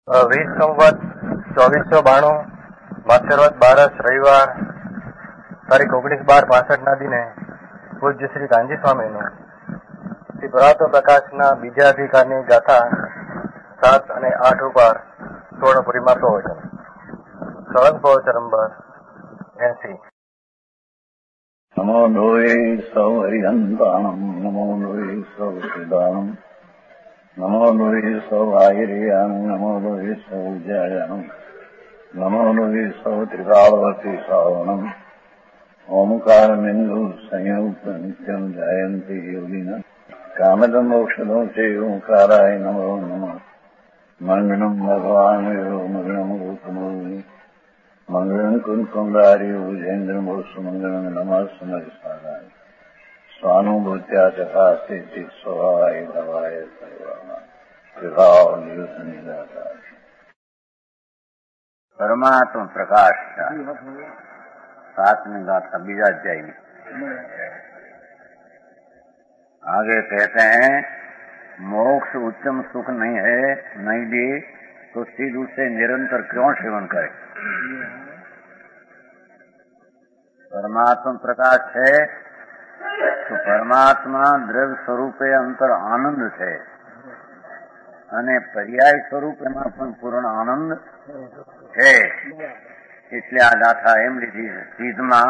20 સંવત 2492 માગસરવદ બારસ રવિવાર તારીખ 19/12/65 દિને પૂજ્ય શ્રી કાંજી સ્વામીનું શ્રી પુરાતન પ્રકાશના બીજા અધિકારની ગાથા 7 અને 8 ઉપર સુવર્ણપુરીમાં પ્રવચન. સળંગ પ્રવચન નંબર 80. નમો લોહે સૌ હરિહંતાણમ નમો લોહે સૌ સિદ્ધાણમ નમો લોહે સૌ આયર્યાણમ નમો લોહે સૌ જયાણમ નમો લોહે સૌ ત્રિકાળવતી શ્રાવણમ ઓમકારમિંદુ સંયુક્ત નિત્યમ જયંતી યોગિના કામદમ મોક્ષદો તે ઓંકારાય નમો નમઃ. મંગળમ ભગવાન મંગળમ ગોતમોહિ મંગળમ કુંકુંડારી ભુજેન્દ્ર મોક્ષ મંગળમ નમઃ સ્મરિસારાય સ્વાનુભૂત્યા ચકાસ્તે સ્વભાવાય ભવાય સર્વમાં વિભાવ નિયુત નિરાકાર परमात्मा प्रकाश का 7वीं गाथा बीजा अध्याय में आगे कहते हैं मोक्ष उच्चम सुख नहीं है, नहीं दे तो सीध उसे निरंतर क्यों सेवन करे. परमात्मा प्रकाश है तो परमात्मा द्रव्य स्वरूपे अंतर आनंद है અને પર્યાય સ્વરૂપ એમાં પણ પૂર્ણ આનંદ છે. એટલે આ ગાથા એમ લીધી છે, સીધમાં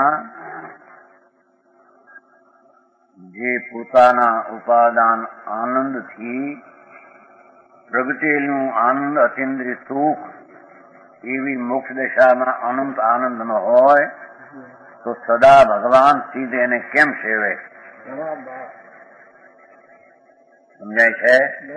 જે પોતાના ઉપાદાન આનંદથી પ્રગટેલું આનંદ અતિન્દ્રિય સુખ એવી મોક્ષ દશામાં અનંત આનંદ ન હોય તો સદા ભગવાન સીધે એને કેમ સેવે. समझाय है.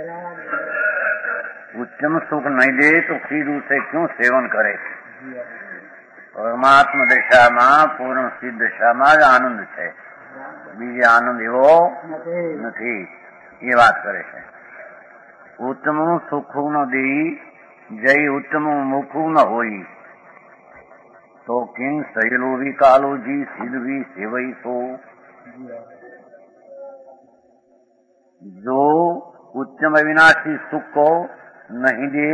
उच्चम सुख नहीं दे तो फिर उसे क्यों सेवन करे. परमात्मा दशाમાં પૂર્ણ સિદ્ધ દશામાં જ આનંદ છે, બીજે આનંદ એવો નથી. એ વાત કરે છે. ઉત્તમું સુખું ન દેઈ જઈ ઉત્તમું મુખું ન હોઈ તો કિંગ સહેલો વી કાલોજી સિદ્ધવી સેવઈ સો. जो उच्चम अविनाशी सुख को नहीं दे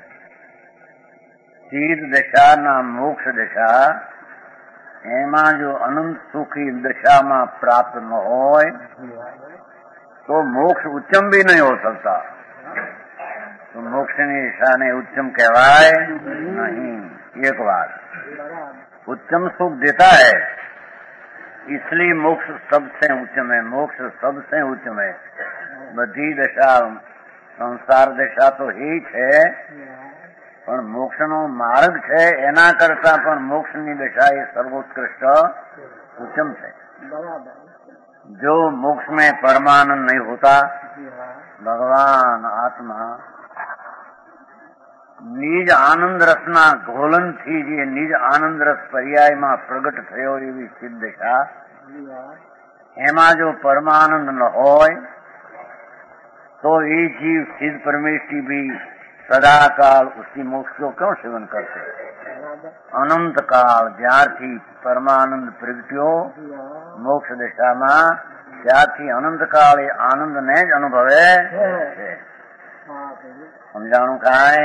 सीध दशा ना मोक्ष दशा एमा जो अनंत सुखी दशा में प्राप्त न हो तो मोक्ष उच्चम भी नहीं हो सकता. तो मोक्ष की दिशा ने उच्चम कहवाए नहीं. एक बात, उच्चम सुख देता है इसलिए मोक्ष सबसे उच्चम है. मोक्ष सबसे उच्चम है. બધી દશા સંસાર દશા તો એ છે પણ મોક્ષનો માર્ગ છે એના કરતા પણ મોક્ષની દશા એ સર્વોત્કૃષ્ટ ઉચ્ચમ છે. जो मोक्ष में परमानंद नहीं होता, भगवान आत्मा निज आनंद रसना घोलन थी जे निज आनंद रस पर्याय में प्रगट थयो एवी सिद्ध दशा एमा जो परमानंद न होय तो ये जीव सिद्ध परमेश्वरी भी सदा काल उसी मोक्ष को क्यों सेवन करते. अनंत काल ज्यारथी परमानंद प्रगट्यो मोक्ष दशा में त्यारथी अनंत काल ये आनंद ने ज अनुभवे छे. समझाणु काय.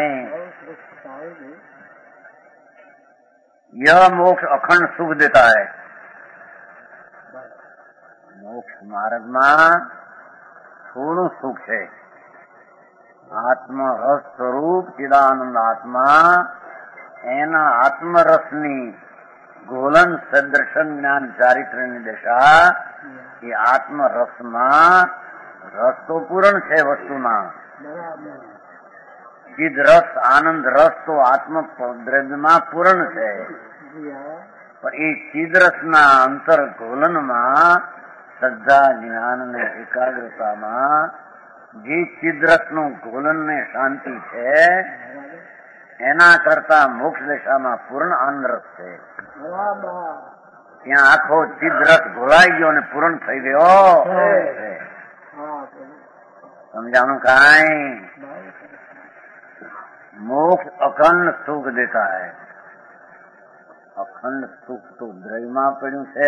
यह मोक्ष अखंड सुख देता है. मोक्ष मार्ग में થોડું સુખ છે. આત્મરસ સ્વરૂપ ચિદાનંદ આત્મા એના આત્મરસની ગોલન સદર્શન જ્ઞાન ચારિત્ર્યની દશા એ આત્મરસમાં રસ તો પૂર્ણ છે વસ્તુમાં. ચિદ રસ આનંદ રસ તો આત્મ દ્રવ્યમાં પૂર્ણ છે પણ એ ચિદરસના અંતર ગોલનમાં શ્રદ્ધા જ્ઞાન ને એકાગ્રતામાં જે ચિદ્રસનું ગોલન ને શાંતિ છે એના કરતા મોક્ષ દશામાં પૂર્ણ આનંદ રસ છે. ત્યાં આખો ચિદ્રસ ઘોલાઈ ગયો અને પૂર્ણ થઈ ગયો. સમજાણું કાંઈ. मोक्ष अखंड सुख देता है. अखंड सुख तो द्रव्यમાં પડ્યું છે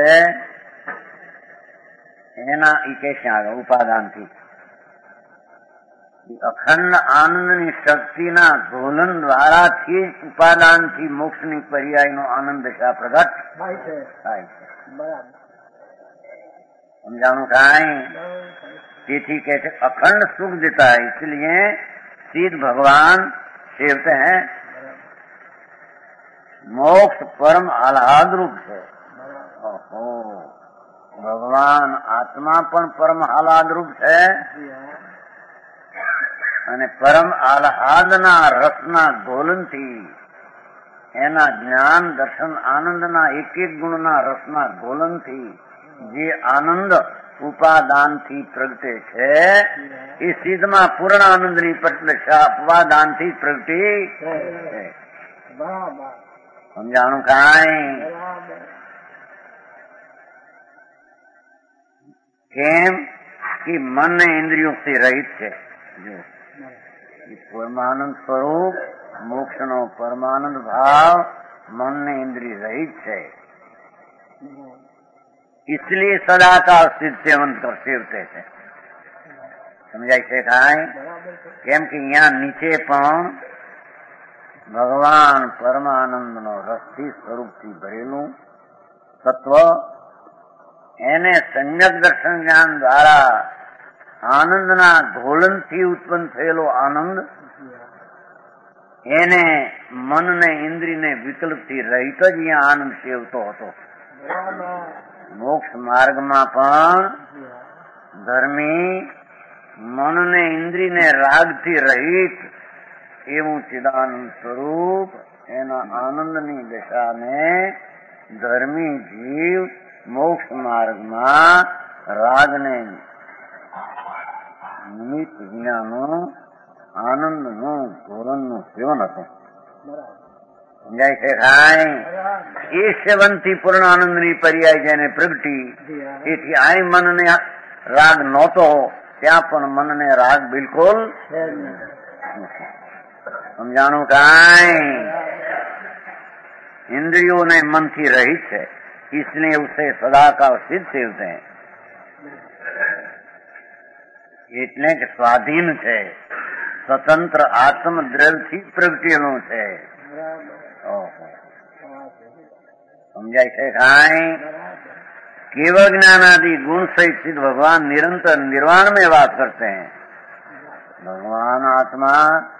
એના ઈ કે ઉપાદાન થી અખંડ આનંદની શક્તિના ધોલન દ્વારાથી જ ઉપાદાનથી મોક્ષની પર્યાયનો આનંદ દશા પ્રગટ થાય છે. સમજાણું કાંઈ? તેથી કહે છે अखंड सुख देता है, इसलिए सीध भगवान सेवते हैं. मोक्ष परम आह्लाद रूप है. ओहो, भगवान आत्मा પણ પરમ આહલાદ રૂપ છે અને પરમ આહલાદના રસના ધોલનથી એના જ્ઞાન દર્શન આનંદના એક એક ગુણના રસના ધોલનથી જે આનંદ ઉપાદાનથી પ્રગટે છે એ સિદ્ધમાં પૂર્ણ આનંદની પ્રત્યક્ષા ઉપાદાનથી પ્રગટી છે. સમજાણું કાંઈ? કેમ કે મન ને ઇન્દ્રિયોથી રહિત છે. જો પરમાનંદ સ્વરૂપ મોક્ષનો પરમાનંદ ભાવ મન ને ઇન્દ્રિય રહિત છે. इसलिए सदाकाल सिद्ध सेवन कर सेवते છે. સમજાય છે કાંઈ? કેમ કે અહીંયા નીચે પણ ભગવાન પરમાનંદનો રસથી સ્વરૂપથી ભરેલું તત્વ એને સમ્યક દર્શન જ્ઞાન દ્વારા આનંદના ધોલનથી ઉત્પન્ન થયેલો આનંદ એને મનને ઇન્દ્રિયને વિકલ્પથી રહિત જ અહીંયા આનંદ સેવતો હતો. મોક્ષ માર્ગમાં પણ ધર્મી મનને ઇન્દ્રિયને રાગથી રહિત એવું ચિદાનંદ સ્વરૂપ એના આનંદની દશાને ધર્મી જીવ મોક્ષ માર્ગમાં રાગને નિમિત્ત વિનાનું આનંદનું ધોરણનું સેવન હતું. સમજાય છે કાંઈ? એ સેવનથી પૂર્ણ આનંદની પર્યાય જેને પ્રગટી તેથી આ મનને રાગ નહોતો, ત્યાં પણ મનને રાગ બિલકુલ. સમજાણું કાંઈ? इंद्रियों ने मन की रहित है, इसलिए उसे सदाकाल सिद्ध सेवते हैं. એટલે કે સ્વાધીન છે, સ્વતંત્ર આત્મ દ્રવ્યથી પ્રગટેલું છે. સમજાય છે કાંઈ? केवल ज्ञान आदि गुण सहित सिद्ध भगवान निरंतर निर्वाण में वास करते हैं. भगवान आत्मा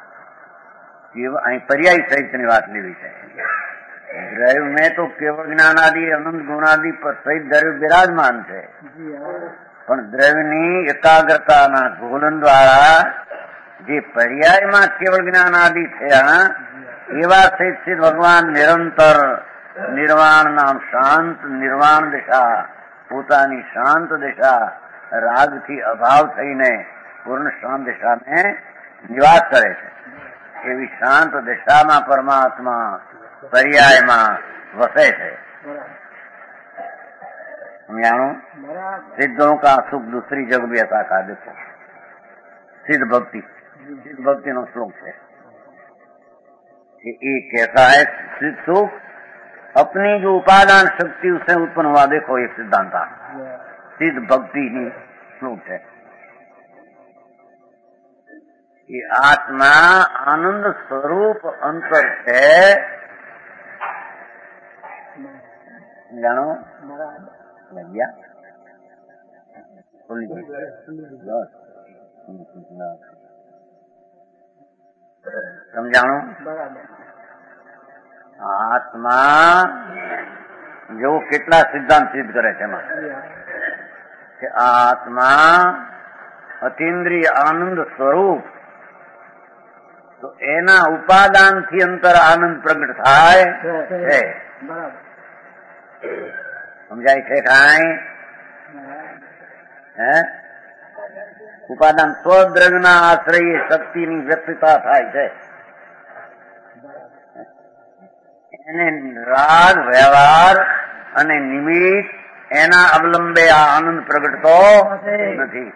पर्याय सहित ની વાત લેવી છે. દ્રવ્ય में तो केवल ज्ञान आदि अनंत गुण आदि पर सहित द्रव्य विराजमान છે, પણ દ્રવ્યની એકાગ્રતાના ધોલન દ્વારા જે પર્યાયમાં કેવળ જ્ઞાન આદિ થયા એવા સહિત સિદ્ધ ભગવાન નિરંતર નિર્વાણ નામ શાંત નિર્વાણ દિશા પોતાની શાંત દિશા રાગથી અભાવ થઈને પૂર્ણ શાંત દિશાને નિવાસ કરે છે. એવી શાંત દિશામાં પરમાત્મા પર્યાયમાં વસે છે. समझाणो? सिद्धों का सुख दूसरी जग भी ऐसा कहा. देखो सिद्ध भक्ति नो श्लोक है कि एक कैसा है सिद्ध सुख, अपनी जो उपादान शक्ति उससे उत्पन्न हुआ. देखो एक सिद्धांत सिद्ध भक्ति ही श्लोक है. ये आत्मा आनंद स्वरूप अंतर है. जानो लग गया? समझाणो? आत्मा जो કેટલા સિદ્ધાંત સિદ્ધ કરે છે એમાં કે આત્મા અતિન્દ્રિય આનંદ સ્વરૂપ, તો એના ઉપાદાનથી અંતર આનંદ પ્રગટ થાય છે. સમજાય છે કાંઈ? ઉપાદાન સ્વદ્રવ્યના આશ્રયે શક્તિની વ્યક્તતા થાય છે. એને રાગ વ્યવહાર અને નિમિત્ત એના અવલંબે આ આનંદ પ્રગટતો નથી.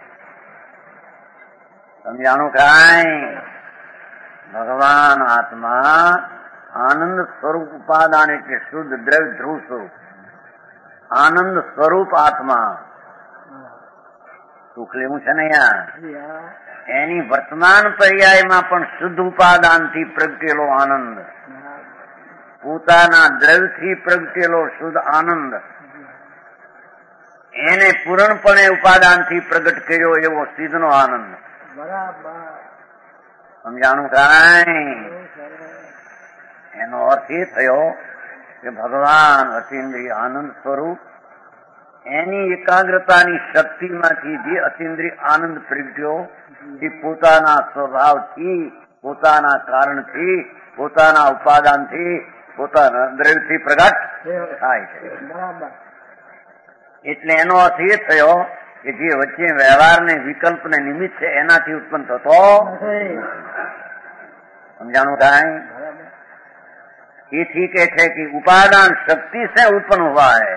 સમજાણું કાંઈ? ભગવાન આત્મા આનંદ સ્વરૂપ ઉપાદાન એટલે શુદ્ધ દ્રવ્ય ધ્રુવ સ્વરૂપ આનંદ સ્વરૂપ આત્મા. સુખ લેવું છે ને યાર? એની વર્તમાન પર્યાયમાં પણ શુદ્ધ ઉપાદાનથી પ્રગટેલો આનંદ, પોતાના દ્રવ્યથી પ્રગટેલો શુદ્ધ આનંદ, એને પૂર્ણપણે ઉપાદાનથી પ્રગટ કર્યો એવો સિદ્ધનો આનંદ. સમજાણું કાંઈ? એનો અર્થ એ થયો કે ભગવાન અતિન્દ્રિય આનંદ સ્વરૂપ એની એકાગ્રતાની શક્તિમાંથી જે અતિન્દ્રિય આનંદ પ્રગટ્યો એ પોતાના સ્વભાવથી, પોતાના કારણથી, પોતાના ઉપાદાનથી, પોતાના દ્રવ્યથી પ્રગટ થાય છે. એટલે એનો અર્થ એ થયો કે જે વચ્ચે વ્યવહારને વિકલ્પને નિમિત્ત છે એનાથી ઉત્પન્ન થતો. સમજાણું કાંઈ? એથી કે છે કે ઉપાદાન શક્તિ से उत्पन्न हुआ है,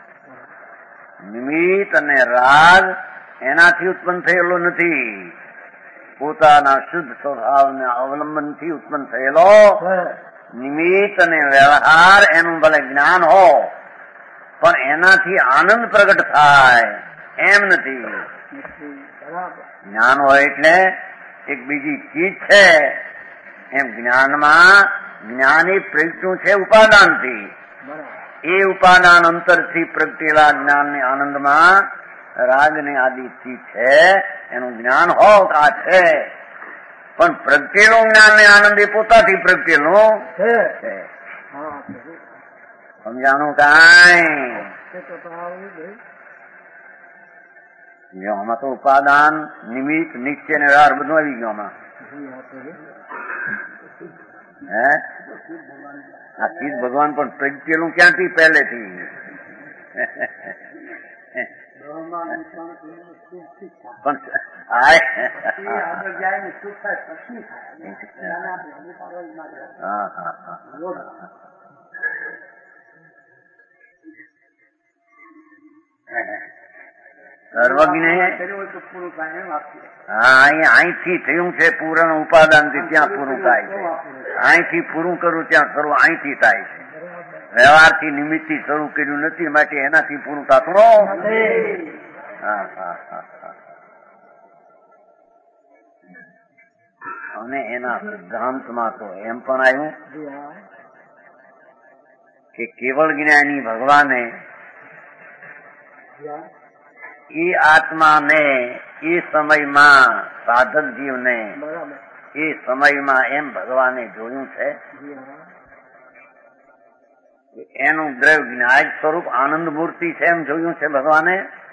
નિમિત્ત અને રાગ એનાથી ઉત્પન્ન થયેલો નથી, પોતાના શુદ્ધ સ્વભાવને અવલંબનથી ઉત્પન્ન થયેલો નિમિત્ત અને વ્યવહાર એનું ભલે જ્ઞાન હો પણ એનાથી આનંદ પ્રગટ થાય એમ નથી. જ્ઞાન હોય એટલે એક બીજી ચીજ છે, એમ જ્ઞાનમાં જ્ઞાની પ્રગટ્યું છે ઉપાદાનથી. એ ઉપાદાન અંતરથી પ્રગટેલા જ્ઞાનને આનંદમાં રાગને આદિથી છે એનું જ્ઞાન હો આ છે, પણ પ્રગટેલું જ્ઞાન ને આનંદ એ પોતાથી પ્રગટેલું છે. સમજાણું કાંઈ? આમાં તો ઉપાદાન, નિમિત્ત, નિશ્ચય ને વ્યવહાર બધું આવી ગયું આમાં. હે આ ચીજ ભગવાન પણ પ્રગટેલું ક્યાંથી? પહેલેથી. સર્વજ્ઞ અહીંથી થયું છે પૂરણ ઉપાદાનથી ત્યાં પૂરું થાય છે. અહીંથી પૂરું કરું ત્યાં શરૂ અહીંથી થાય છે. વ્યવહારથી નિમિત્તથી શરૂ કર્યું નથી, માટે એનાથી પૂરું થતું. અને એના સિદ્ધાંતમાં તો એમ પણ આવ્યું કે કેવળ જ્ઞાની ભગવાને એ આત્માને એ સમયમાં સાધક જીવને એ સમયમાં એમ ભગવાને જોયું છે એનું દ્રવ્ય જ્ઞાયક સ્વરૂપ આનંદ મૂર્તિ છે એમ જોયું છે ભગવાને.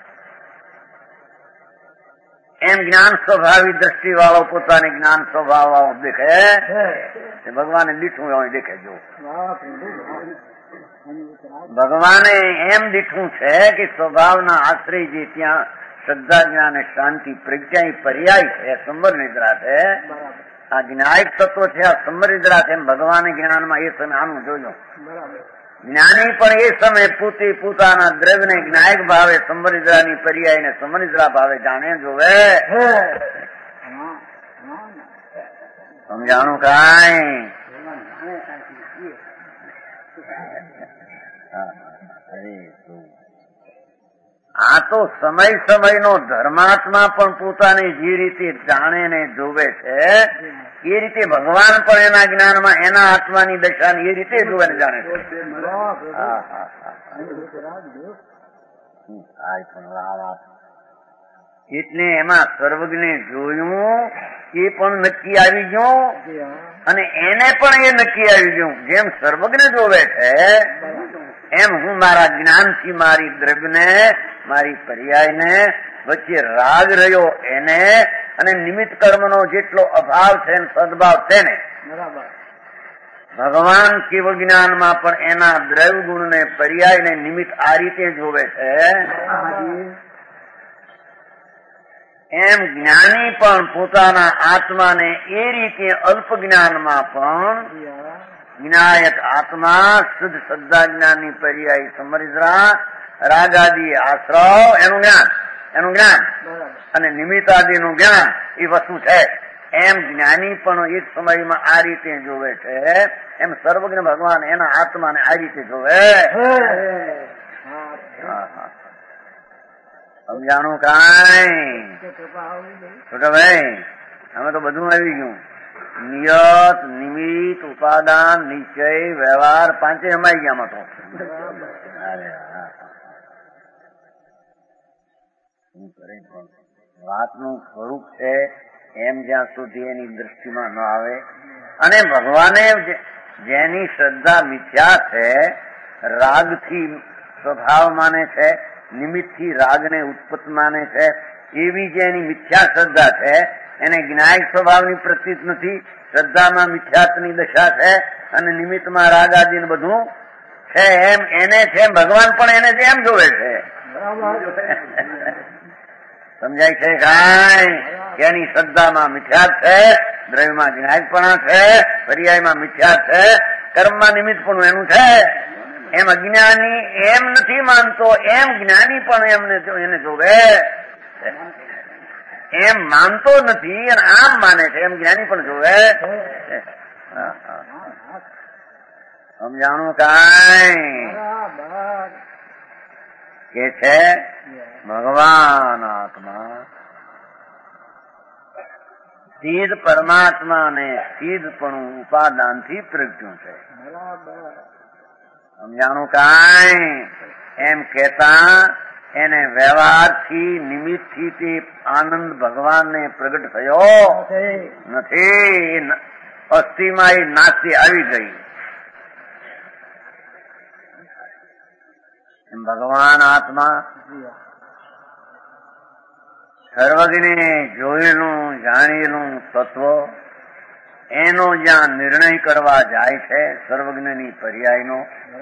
એમ જ્ઞાન સ્વભાવી દ્રષ્ટિ વાળો પોતાને જ્ઞાન સ્વભાવ વાળો દેખે એ ભગવાને દીઠું હોય દેખે. જો ભગવાને એમ દીઠું છે કે સ્વભાવના આશ્રય જે ત્યાં શ્રદ્ધા જ્ઞાન શાંતિ પ્રજ્ઞા પર્યાય છે, સંવર નિદ્રા છે, આ જ્ઞાયક તત્વ છે, આ સંવર નિદ્રા છે. એમ ભગવાને જ્ઞાનમાં એ સમય આનું જોયું. જ્ઞાની પણ એ સમય પોતે પોતાના દ્રવ્યને જ્ઞાયક ભાવે સંવર નિદ્રાની પર્યાયને સંવર નિદ્રા ભાવે જાણે જોવે. સમજાણું કાંઈ? આ તો સમય સમયનો ધર્માત્મા પણ પોતાને જે રીતે જાણે ને જોવે છે એ રીતે ભગવાન પણ એના જ્ઞાનમાં એના આત્માની દશાને એ રીતે જોવે ને જાણે છે. એટલે એમાં સર્વજ્ઞે જોયું એ પણ નક્કી આવી ગયું અને એને પણ એ નક્કી આવી ગયું. જેમ સર્વજ્ઞ જોવે છે એમ હું મારા જ્ઞાનથી મારી દ્રવ્યને મારી પર્યાયને વચ્ચે રાગ રહ્યો એને અને નિમિત્ત કર્મનો જેટલો અભાવ છે સદભાવ તેને ભગવાન કેવળ જ્ઞાનમાં પણ એના દ્રવ્ય ગુણને પર્યાયને નિમિત્ત આ રીતે જોવે છે. એમ જ્ઞાની પણ પોતાના આત્માને એ રીતે અલ્પ જ્ઞાનમાં પણ વિનાયક આત્મા શુદ્ધ શ્રદ્ધા જ્ઞાનની પર્યાય સમરિદ્રા રાગાદી આશ્રવ એનું જ્ઞાન અને નિમિત્તાદિનું જ્ઞાન એ વસ્તુ છે. એમ જ્ઞાની પણ એક સમયમાં આ રીતે જોવે છે. એમ સર્વજ્ઞ ભગવાન એના આત્માને આ રીતે જોવે. સમજાણું કાંઈ? છોટા ભાઈ આમાં તો બધું આવી ગયું. નિયત, નિમિત્ત, ઉપાદાન, નિશ્ચય, વ્યવહાર પાંચે સમાઈ ગયા આમાં તો. વાતનું સ્વરૂપ છે એમ જ્યાં સુધી એની દ્રષ્ટિમાં ન આવે, અને ભગવાને જેની શ્રદ્ધા મિથ્યા છે, રાગથી સ્વભાવ માને છે, નિમિત્તથી રાગને ઉત્પત્તિ માને છે, એવી જે એની મિથ્યા શ્રદ્ધા છે એને જ્ઞાયક સ્વભાવની પ્રતીત નથી. શ્રદ્ધામાં મિથ્યાત્વની દશા છે અને નિમિત્તમાં રાગ આદિ બધું છે એમ એને છે. ભગવાન પણ એને જ એમ જોવે છે. સમજાય છે કાંઈ? એની શ્રદ્ધામાં મિથ્યાત છે, દ્રવ્યમાં જ્ઞાયકપણા છે, પર્યાયમાં મિથ્યાત છે, કર્મમાં નિમિત્ત પણ એનું છે. એમ અજ્ઞાની એમ નથી માનતો, એમ જ્ઞાની પણ એને જોવે. એમ માનતો નથી અને આમ માને છે એમ જ્ઞાની પણ જોવે. સમજાણું કાંઈ? કે છે ભગવાન આત્મા સ્થિર પરમાત્મા ને સ્થિરપણું ઉપાદાનથી પ્રગટ્યું છે. સમજાણું કાંઈ? એમ કહેતા એને વ્યવહારથી નિમિત્તથી તે આનંદ ભગવાનને પ્રગટ થયો નથી. અસ્થિમાં એ નાસ્તિ આવી ગઈ. એમ ભગવાન આત્મા સર્વજ્ઞે જોયેલું જાણેલું તત્વ એનો જ્યાં નિર્ણય કરવા જાય છે સર્વજ્ઞની પર્યાયનો,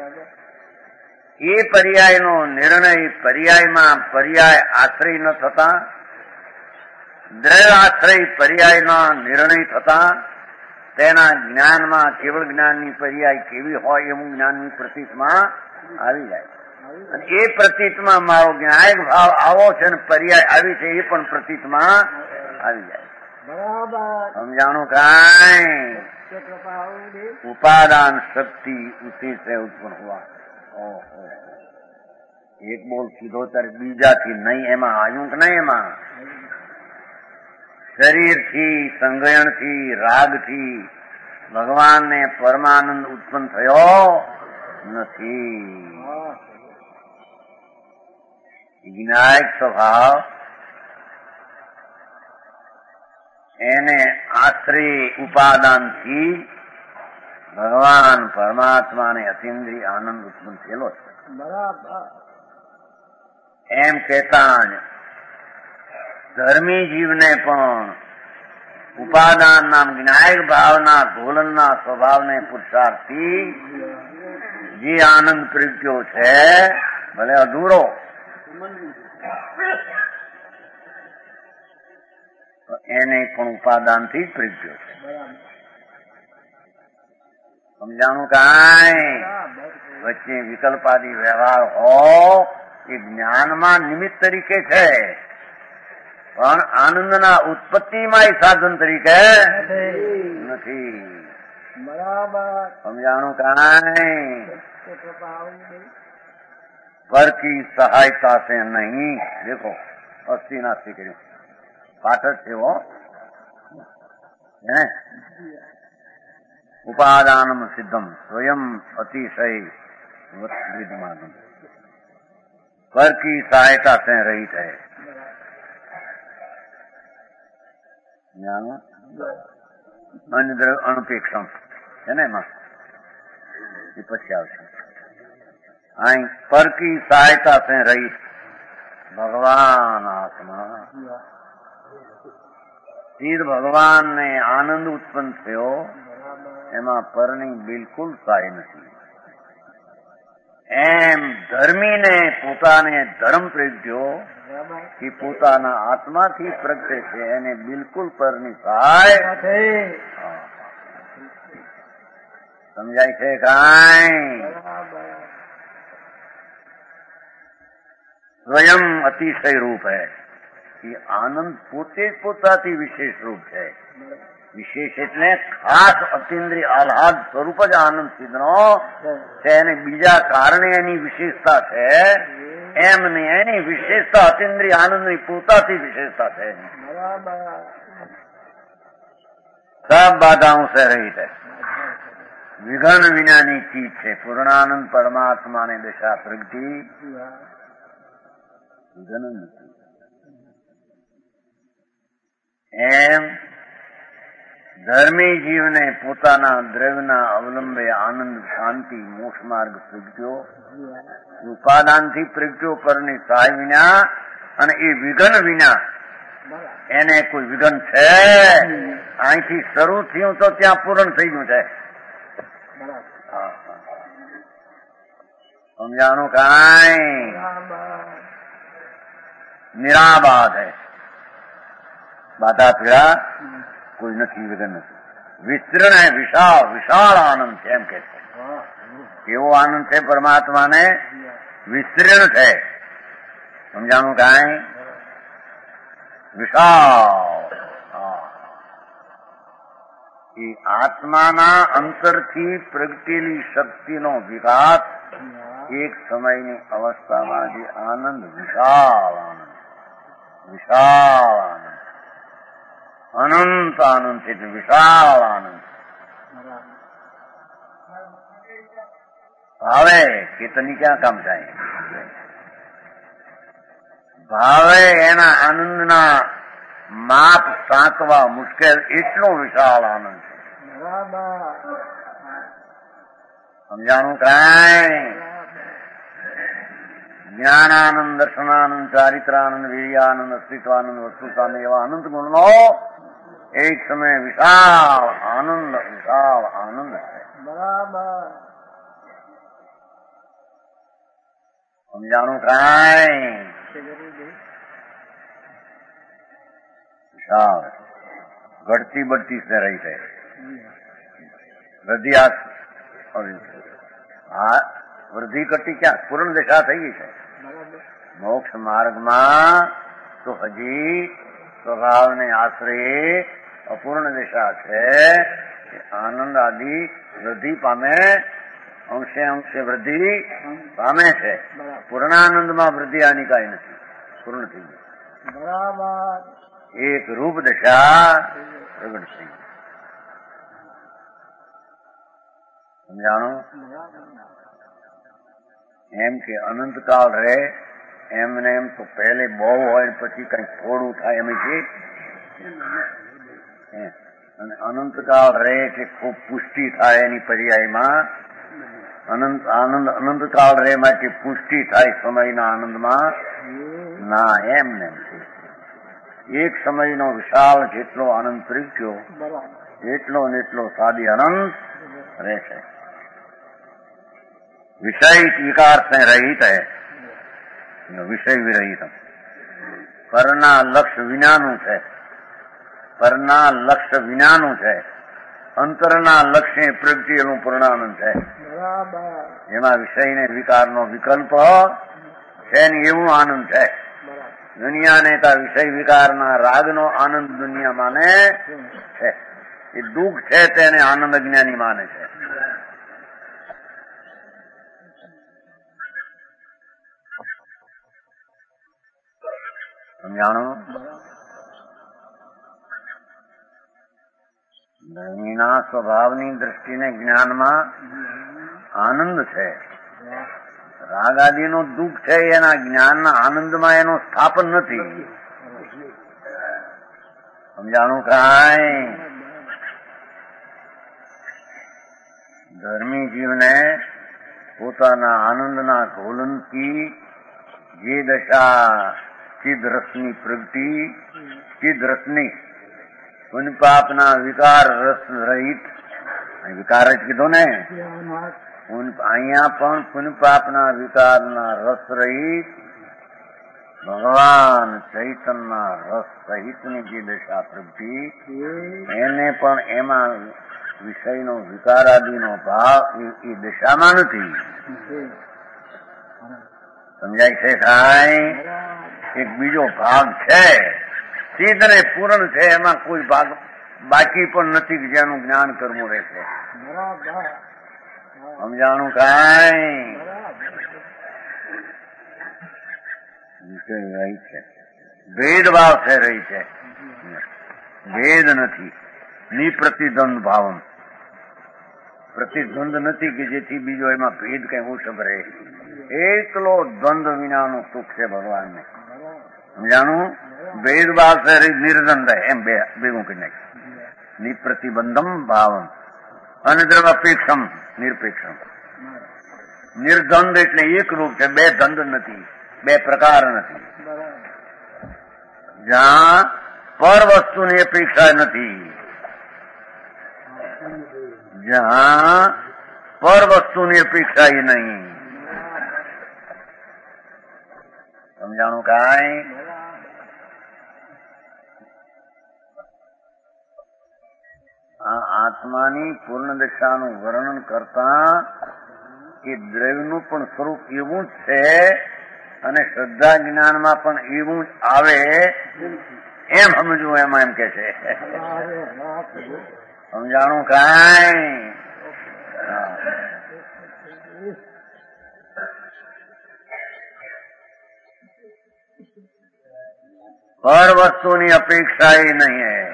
એ પર્યાયનો નિર્ણય પર્યાયમાં પર્યાય આશ્રય ન થતા, દ્રવ્ય આશ્રય પર્યાયના નિર્ણય થતા તેના જ્ઞાનમાં કેવળ જ્ઞાનની પર્યાય કેવી હોય એવું જ્ઞાનની પ્રતીતમાં આવી જાય. અને એ પ્રતીતમાં મારો જ્ઞાયક ભાવ આવો છે અને પર્યાય આવી છે એ પણ પ્રતીતમાં આવી જાય. સમજાણું કાંઈ? ઉપાદાન શક્તિ ઉસી से उत्पन्न हुआ. એક બોલ સીધો ત્યારે બીજાથી નહીં એમાં આવ્યું કે નહીં? એમાં શરીરથી, સંગયણથી, રાગથી ભગવાનને પરમાનંદ ઉત્પન્ન થયો નથી. જ્ઞાયક સ્વભાવ એને આશ્રય ઉપાદાનથી ભગવાન પરમાત્માને અતિન્દ્રિય આનંદ ઉત્પન્ન થયેલો છે. એમ કહેતા જ ધર્મી જીવને પણ ઉપાદાન નામ જ્ઞાયક ભાવના ગોલનના સ્વભાવને પુરુષાર્થથી જે આનંદ પ્રગટ્યો છે, ભલે અધૂરો, એને પણ ઉપાદાનથી જ પ્રગટ્યો છે. સમજાણું કાંઈ? વચ્ચે વિકલ્પાદી વ્યવહાર હો એ જ્ઞાનમાં નિમિત્ત તરીકે છે, પણ આનંદના ઉત્પત્તિમાં સાધન તરીકે નથી. સમજાણું કાંઈ? પર की सहायता से नहीं. देखो अस्थि नास्ति કર્યું પાઠ જ છે હો. ઉપાદાનમ સિદ્ધમ સ્વયં અતિશય विद्यमान, पर की सहायता से रहित है. અનપેક્ષમ છે ને એમાં એ પછી આવશે. અહીં પર की सहायता से रहित ભગવાન આત્મા સ્થિર ભગવાનને આનંદ ઉત્પન્ન થયો, એમાં પરની બિલકુલ સહાય નથી. એમ ધર્મીને પોતાને ધર્મ પ્રગટ્યો કે પોતાના આત્માથી પ્રગટે છે, એને બિલકુલ પરની સહાય. સમજાય છે કાંઈ? સ્વયં અતિશય રૂપ है. એ આનંદ પોતે જ પોતાથી વિશેષ રૂપ છે. વિશેષ એટલે ખાસ અતિન્દ્રિય આહ્લાદ સ્વરૂપ જ આનંદ સિદ્ધનો છે, અને બીજા કારણે એની વિશેષતા છે એમ નહીં. એની વિશેષતા અતિન્દ્રિય આનંદની પોતાથી વિશેષતા છે. सब बाधाओं से रहित है, विघन विनानी चीज है। पूर्णानंद परमात्मा ने दशा प्रगति વિઘન નથી. એમ ધર્મી જીવને પોતાના દ્રવ્યના અવલંબે આનંદ, શાંતિ, મોક્ષ માર્ગ પ્રગટ્યો, ઉપાદાનથી પ્રગટ્યો પરની સહાય વિના, અને એ વિઘન વિના એને કોઈ વિઘન છે? અહીંથી શરૂ થયું તો ત્યાં પૂર્ણ થઈ ગયું છે. સમજાણું? કાંઈ નિરાબાદ હૈ, બાધા પીડા કોઈ નથી, વિઘન નથી. વિસ્તરણ હૈ, વિશાળ વિશાળ આનંદ છે એમ કે છે. એવો આનંદ છે પરમાત્માને, વિસ્તરણ છે. સમજાણું? કાંઈ વિશાળ. એ આત્માના અંતરથી પ્રગટેલી શક્તિનો વિકાસ એક સમયની અવસ્થામાં જે આનંદ, વિશાળ આનંદ, વિશાળ આનંદ, અનંત આનંદ છે, વિશાળ આનંદ. ભાવે કેતની ક્યાં કામ થાય? ભાવે એના આનંદના માપ સાંકવા મુશ્કેલ, એટલો વિશાળ આનંદ છે. સમજાણું? કાંઈ જ્ઞાનાનંદ, દર્શનાનંદ, ચારિત્રાનંદ, વીર્યાનંદ, અસ્તિત્વાનંદ, વસ્તુતાનંદ એવા અનંત ગુણનો એક સમય વિશાળ આનંદ, વિશાળ આનંદ છે. સમજાણું? કાંઈ વિશાળ ઘટતી बढ़ती से रही है. वृद्धि વૃદ્ધિ ઘટી ક્યાં? પૂર્ણ દશા થઈ ગઈ છે. મોક્ષ માર્ગમાં તો હજી સ્વભાવને આશ્રય અપૂર્ણ દશા છે. આનંદ આદિ વૃદ્ધિ પામે, અંશે અંશે વૃદ્ધિ પામે છે. પૂર્ણાનંદમાં વૃદ્ધિ આની કાંઈ નથી, પૂર્ણ થઈ ગઈ. એક રૂપ દશા પ્રગટ થઈ. સમજાણું? એમ કે અનંતકાળ રહે એમને એમ તો પહેલે બહુ હોય પછી કઈ થોડું થાય એમ છે. અને અનંતકાળ રહે કે ખૂબ પુષ્ટિ થાય એની પર્યાયમાં આનંદ અનંતકાળ રહે માટે પુષ્ટિ થાય સમયના આનંદમાં ના, એમને એક સમયનો વિશાળ જેટલો આનંદ પ્રગટ્યો એટલો ને એટલો સાદી અનંત રહેશે. વિષય વિકાર से रहित है, વિષય વિરહિત. પરના લક્ષ્ય વિનાનું છે, પરના લક્ષ્ય વિનાનું છે. અંતરના લક્ષ્ય પ્રગટેલું પૂર્ણાનંદ છે. એમાં વિષય ને વિકારનો વિકલ્પ છે ને એવું આનંદ છે. દુનિયાને તા વિષય વિકારના રાગનો આનંદ દુનિયા માને છે. એ દુઃખ છે તેને આનંદ અજ્ઞાની માને છે. સમજાણું? ધર્મીના સ્વભાવની દ્રષ્ટિને જ્ઞાનમાં આનંદ છે. રાગ આદિનું દુઃખ છે એના જ્ઞાનના આનંદમાં એનું સ્થાપન નથી. સમજાણું? કાંઈ ધર્મી જીવને પોતાના આનંદના ઘોલનથી જે દશા ચિદ રસની પ્રગતિ, ચિદ રસની પુનપાપના વિકાર રસ રહિત, વિકાર જ કીધો ને, અહીંયા પણ પુનપાપના વિકારના રસ રહિત ભગવાન ચૈતનના રસ સહિતની જે દશા પ્રગતિ, એને પણ એમાં વિષયનો વિકાર આદિનો ભાવ એ દશામાં નથી. સમજાય છે? કાંઈ એક બીજો ભાગ છે, ચિદ ને પૂર્ણ છે, એમાં કોઈ ભાગ બાકી પણ નથી જેનું જ્ઞાન કરવું રહેશે. સમજાણું? કાંઈ વિષય રહી છે, ભેદભાવ છે રહી છે, ભેદ નથી. નિપ્રતિદ્વંદ ભાવમ. પ્રતિદ્વંદ નથી કે જેથી બીજો એમાં ભેદ કઈ ઉષભ રહે. એકલો દ્વંદ વિનાનું સુખ છે ભગવાનને. સમજાણું? ભેદભાવ છે નિર્દ્વંદ એમ ભેગું કરી નાખ્યું. નિપ્રતિબંધમ ભાવમ અને દ્રવ અપેક્ષમ નિરપેક્ષમ. નિર્દ્વંદ એટલે એક રૂપ છે, બે દ્વંદ નથી, બે પ્રકાર નથી. જ્યાં પર વસ્તુની અપેક્ષા નથી, જ્યાં પર વસ્તુની અપેક્ષા એ નહીં. સમજાણું કાંઈ? આ આત્માની પૂર્ણ દશાનું વર્ણન કરતા એ દ્રવ્યનું પણ સ્વરૂપ એવું જ છે અને શ્રદ્ધા જ્ઞાનમાં પણ એવું જ આવે એમ સમજવું. એમાં એમ કે છે. સમજાણું કાંઈ? પર વસ્તુની અપેક્ષા એ નહીં.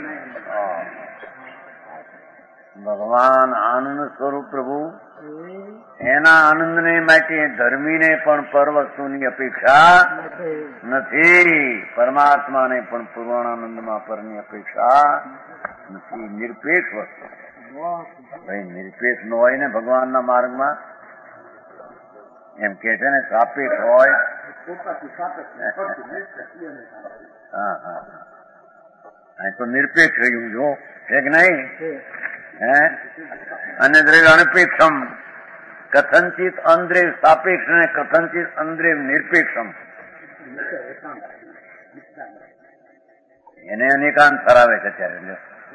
ભગવાન આનંદ સ્વરૂપ પ્રભુ, એના આનંદને માટે ધર્મીને પણ પર વસ્તુની અપેક્ષા નથી, પરમાત્માને પણ પૂર્ણાનંદમાં પરની અપેક્ષા નથી. નિરપેક્ષ વસ્તુ. ભાઈ નિરપેક્ષ ન હોય ને ભગવાનના માર્ગમાં, એમ કે છે ને સાપેક્ષ હોય. હા હા, અહીં તો નિરપેક્ષ રહ્યું જો છે કે નહીં? અને દ્રવ્ય અનપેક્ષમ કથનચિત અંદ્રેવ સાપેક્ષ ને કથનચિત અંદ્રેવ નિરપેક્ષમ. એને અનેકાંત ધરાવે છે અત્યારે.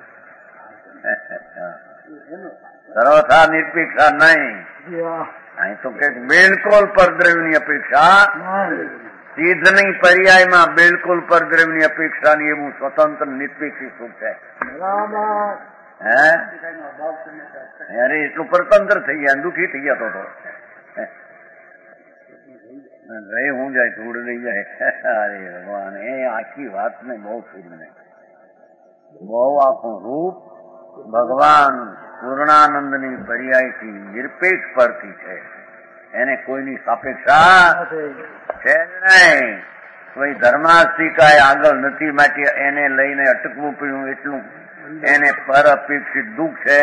સર્વથા નિરપેક્ષા નહીં. અહીં તો કે બિલકુલ પરદ્રવ્યની અપેક્ષા, સિદ્ધની પર્યાયમાં બિલકુલ પરદ્રવ્યની અપેક્ષાની એવું સ્વતંત્ર નિરપેક્ષી સુખ છે. અરે એટલું પરતંત્ર થઈ ગયા, દુઃખી થઈ ગયા. તો રહી હું જાય ધૂળ રહી જાય. અરે ભગવાન, એ આખી વાતને બહુ ફીરને બહુ આખું રૂપ ભગવાન પૂર્ણાનંદની પર્યાયથી નિરપેક્ષ પરથી છે. એને કોઈની સાપેક્ષા છે જ નહીં. કોઈ ધર્માસ્તિકાય આગળ નથી, માટે એને લઈને અટકવું પડ્યું. એટલું એને પર અપેક્ષિત દુઃખ છે.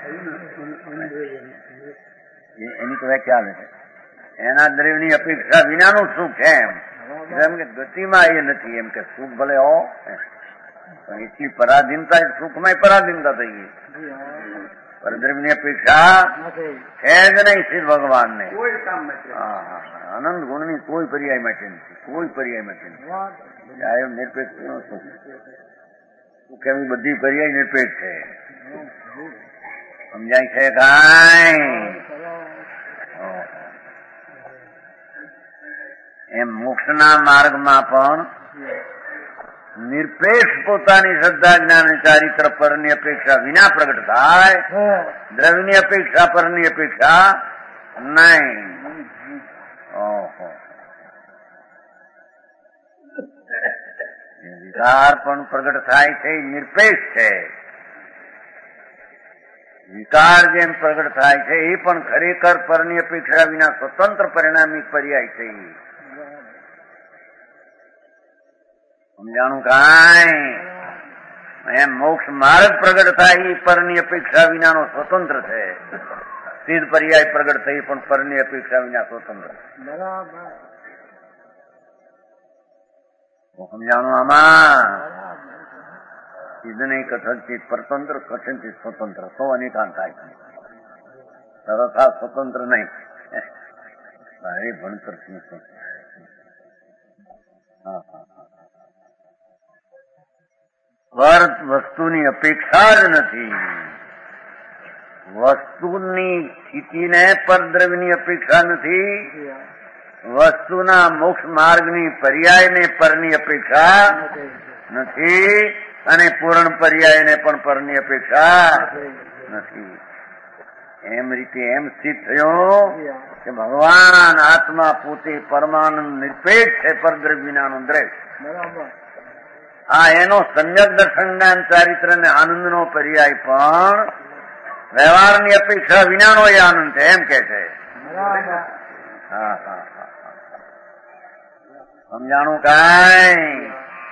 એની તો ખ્યાલ છે. એના દ્રવ્યની અપેક્ષા વિનાનું સુખ છે. એમ કે ગતિમાં એ નથી. એમ કે સુખ ભલે હો, પણ એટલી પરાધીનતા, સુખમાં પરાધીનતા થઈ ગઈ. પરદ્રવ્યની અપેક્ષા છે જ નહીં શ્રી ભગવાનને. આનંદ ગુણની કોઈ પર્યાય માટે નથી, કોઈ પર્યાય માટે નથી. નિરપેક્ષ સુખ એમ બધી પર્યાય નિરપેક્ષ છે. સમજાય છે કાંઈ? એમ મોક્ષના માર્ગમાં પણ નિરપેક્ષ પોતાની શ્રદ્ધા જ્ઞાન ચારિત્ર પરની અપેક્ષા વિના પ્રગટ થાય. દ્રવ્યની અપેક્ષા પરની અપેક્ષા નહીં. ઓહો, વિકાર પણ પ્રગટ થાય છે, નિરપેક્ષ છે. વિકાર જેમ પ્રગટ થાય છે એ પણ ખરેખર પરની અપેક્ષા વિના સ્વતંત્ર પરિણામી પર્યાય છે. સમજાણું કાંઈ? એમ મોક્ષ માર્ગ પ્રગટ થાય એ પરની અપેક્ષા વિનાનો સ્વતંત્ર છે. સિદ્ધ પર્યાય પ્રગટ થઈ પણ પરની અપેક્ષા વિના સ્વતંત્ર. સમજાણું? આમાં સિદ્ધ નહીં કથનચિત પરતંત્ર, કથનચિત સ્વતંત્ર. તો અનેકાંત થાય છે. સર્વથા સ્વતંત્ર નહીં. ભારે ભણતર છે. હા હા, વસ્તુની અપેક્ષા જ નથી. વસ્તુની સ્થિતિને પરદ્રવ્યની અપેક્ષા નથી. વસ્તુના મોક્ષ માર્ગની પર્યાયને પરની અપેક્ષા નથી. અને પૂર્ણ પર્યાયને પણ પરની અપેક્ષા નથી. એમ રીતે એમ સ્થિત થયો કે ભગવાન આત્મા પોતે પરમાનંદ નિરપેક્ષ છે, પરદ્રવ્ય વિનાનો દ્રવ્ય. આ એનો સમ્યક દર્શન જ્ઞાન ચારિત્ર ને આનંદનો પર્યાય પણ વ્યવહારની અપેક્ષા વિનાનો એ આનંદ છે એમ કે છે. હા હા હા સમજાણું કાંઈ?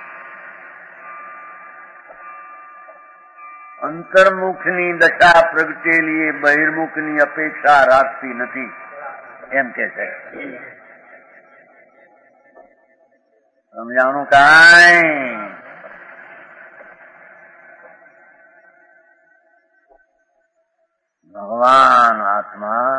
અંતર્મુખની દશા પ્રગટેલી એ બહિર્મુખની અપેક્ષા રાખતી નથી એમ કે છે. સમજાણું કાંઈ? ભગવાન આત્મા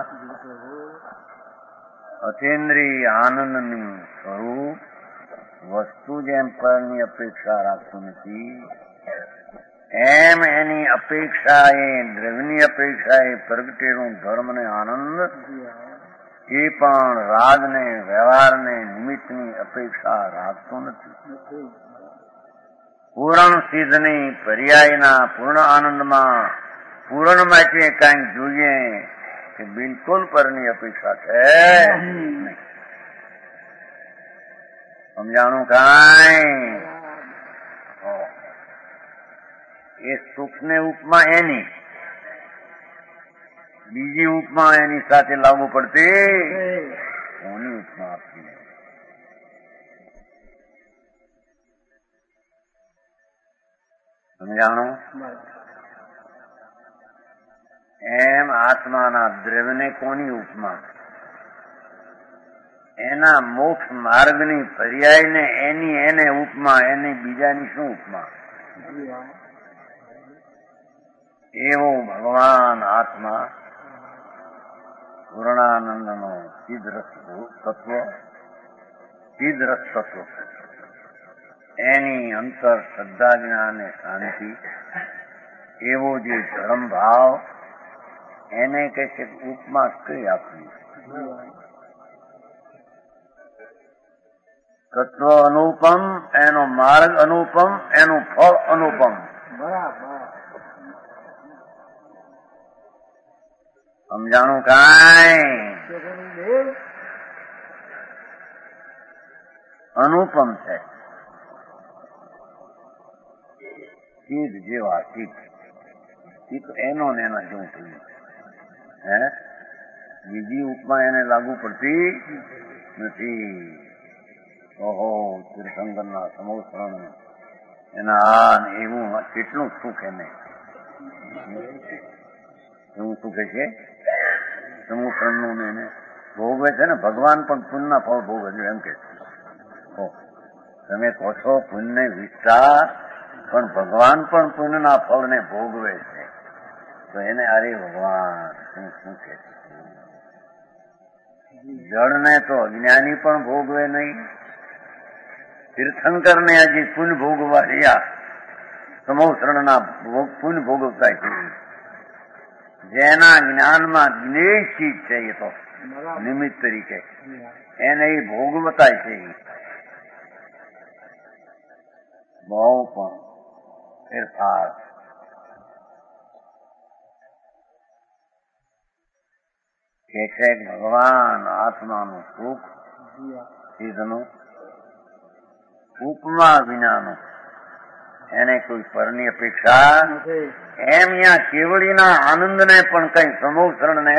અતેન્દ્રિય આનંદનું સ્વરૂપ વસ્તુ જેમ પરની અપેક્ષા રાખતું નથી એમ એની અપેક્ષા એ દ્રવ્યની અપેક્ષા એ પ્રગટેલું ધર્મ ને આનંદ એ પણ રાગ ને વ્યવહાર ને નિમિત્તની અપેક્ષા રાખતો નથી. પૂર્ણ સિદ્ધની પર્યાયના પૂર્ણ આનંદમાં પૂર્ણ માટે કાંઈક જોઈએ કે બિલકુલ પરની અપેક્ષા છે નહીં. સમજાણું કાંઈ? એ સુખને ઉપમા એની બીજી ઉપમા એની સાથે લાગુ પડતી કોની ઉપમા આપતી? સમજાણું? એમ આત્માના દ્રવ્યને કોની ઉપમા? એના મોક્ષ માર્ગની પર્યાયને એની એને ઉપમા, એની બીજાની શું ઉપમા? એવો ભગવાન આત્મા પૂર્ણાનંદનો ચિદરસ તત્વ, ચિદરસ તત્વ એની અંતર શ્રદ્ધા જ્ઞાન અને શાંતિ એવો જે ધર્મ ભાવ એને કહે છે ઉપમા કઈ આપવી? તત્વ અનુપમ, એનો માર્ગ અનુપમ, એનું ફળ અનુપમ. સમજાણું કાંઈ? અનુપમ છે ચીજ જેવા ચીજ એનો ને એના જેવું થયું. હે બીજી ઉપમા એને લાગુ પડતી નથી. ઓહો તીર્થંકરના સમોસરણ એના આ એવું કેટલું સુખ એને એવું સુખે છે સમોસરણનું એને ભોગવે છે ને. ભગવાન પણ પુણ્યના ફળ ભોગવે છે એમ કે તમે કહો છો પુણ્ય વિસ્તાર, પણ ભગવાન પણ પુણ્યના ફળને ભોગવે છે. તો એને અરે ભગવાન શું કે જળને તો અજ્ઞાની પણ ભોગવે નહીં. તીર્થંકરને હજી પુણ્ય ભોગવવા રહ્યા, સમોસરણના પુણ્ય ભોગવતા છે. જેના જ્ઞાનમાં જ્ઞેય ચીજ છે એ તો નિમિત્ત તરીકે એને એ ભોગવતા છે. બહુ પણ ફેરફાર કે છે. ભગવાન આત્માનું સુખ સિદ્ધનું ઉપમા વિનાનું, એને કોઈ પરની અપેક્ષા એમ અહીંયા કેવળીના આનંદને પણ કઈ સમોસરણને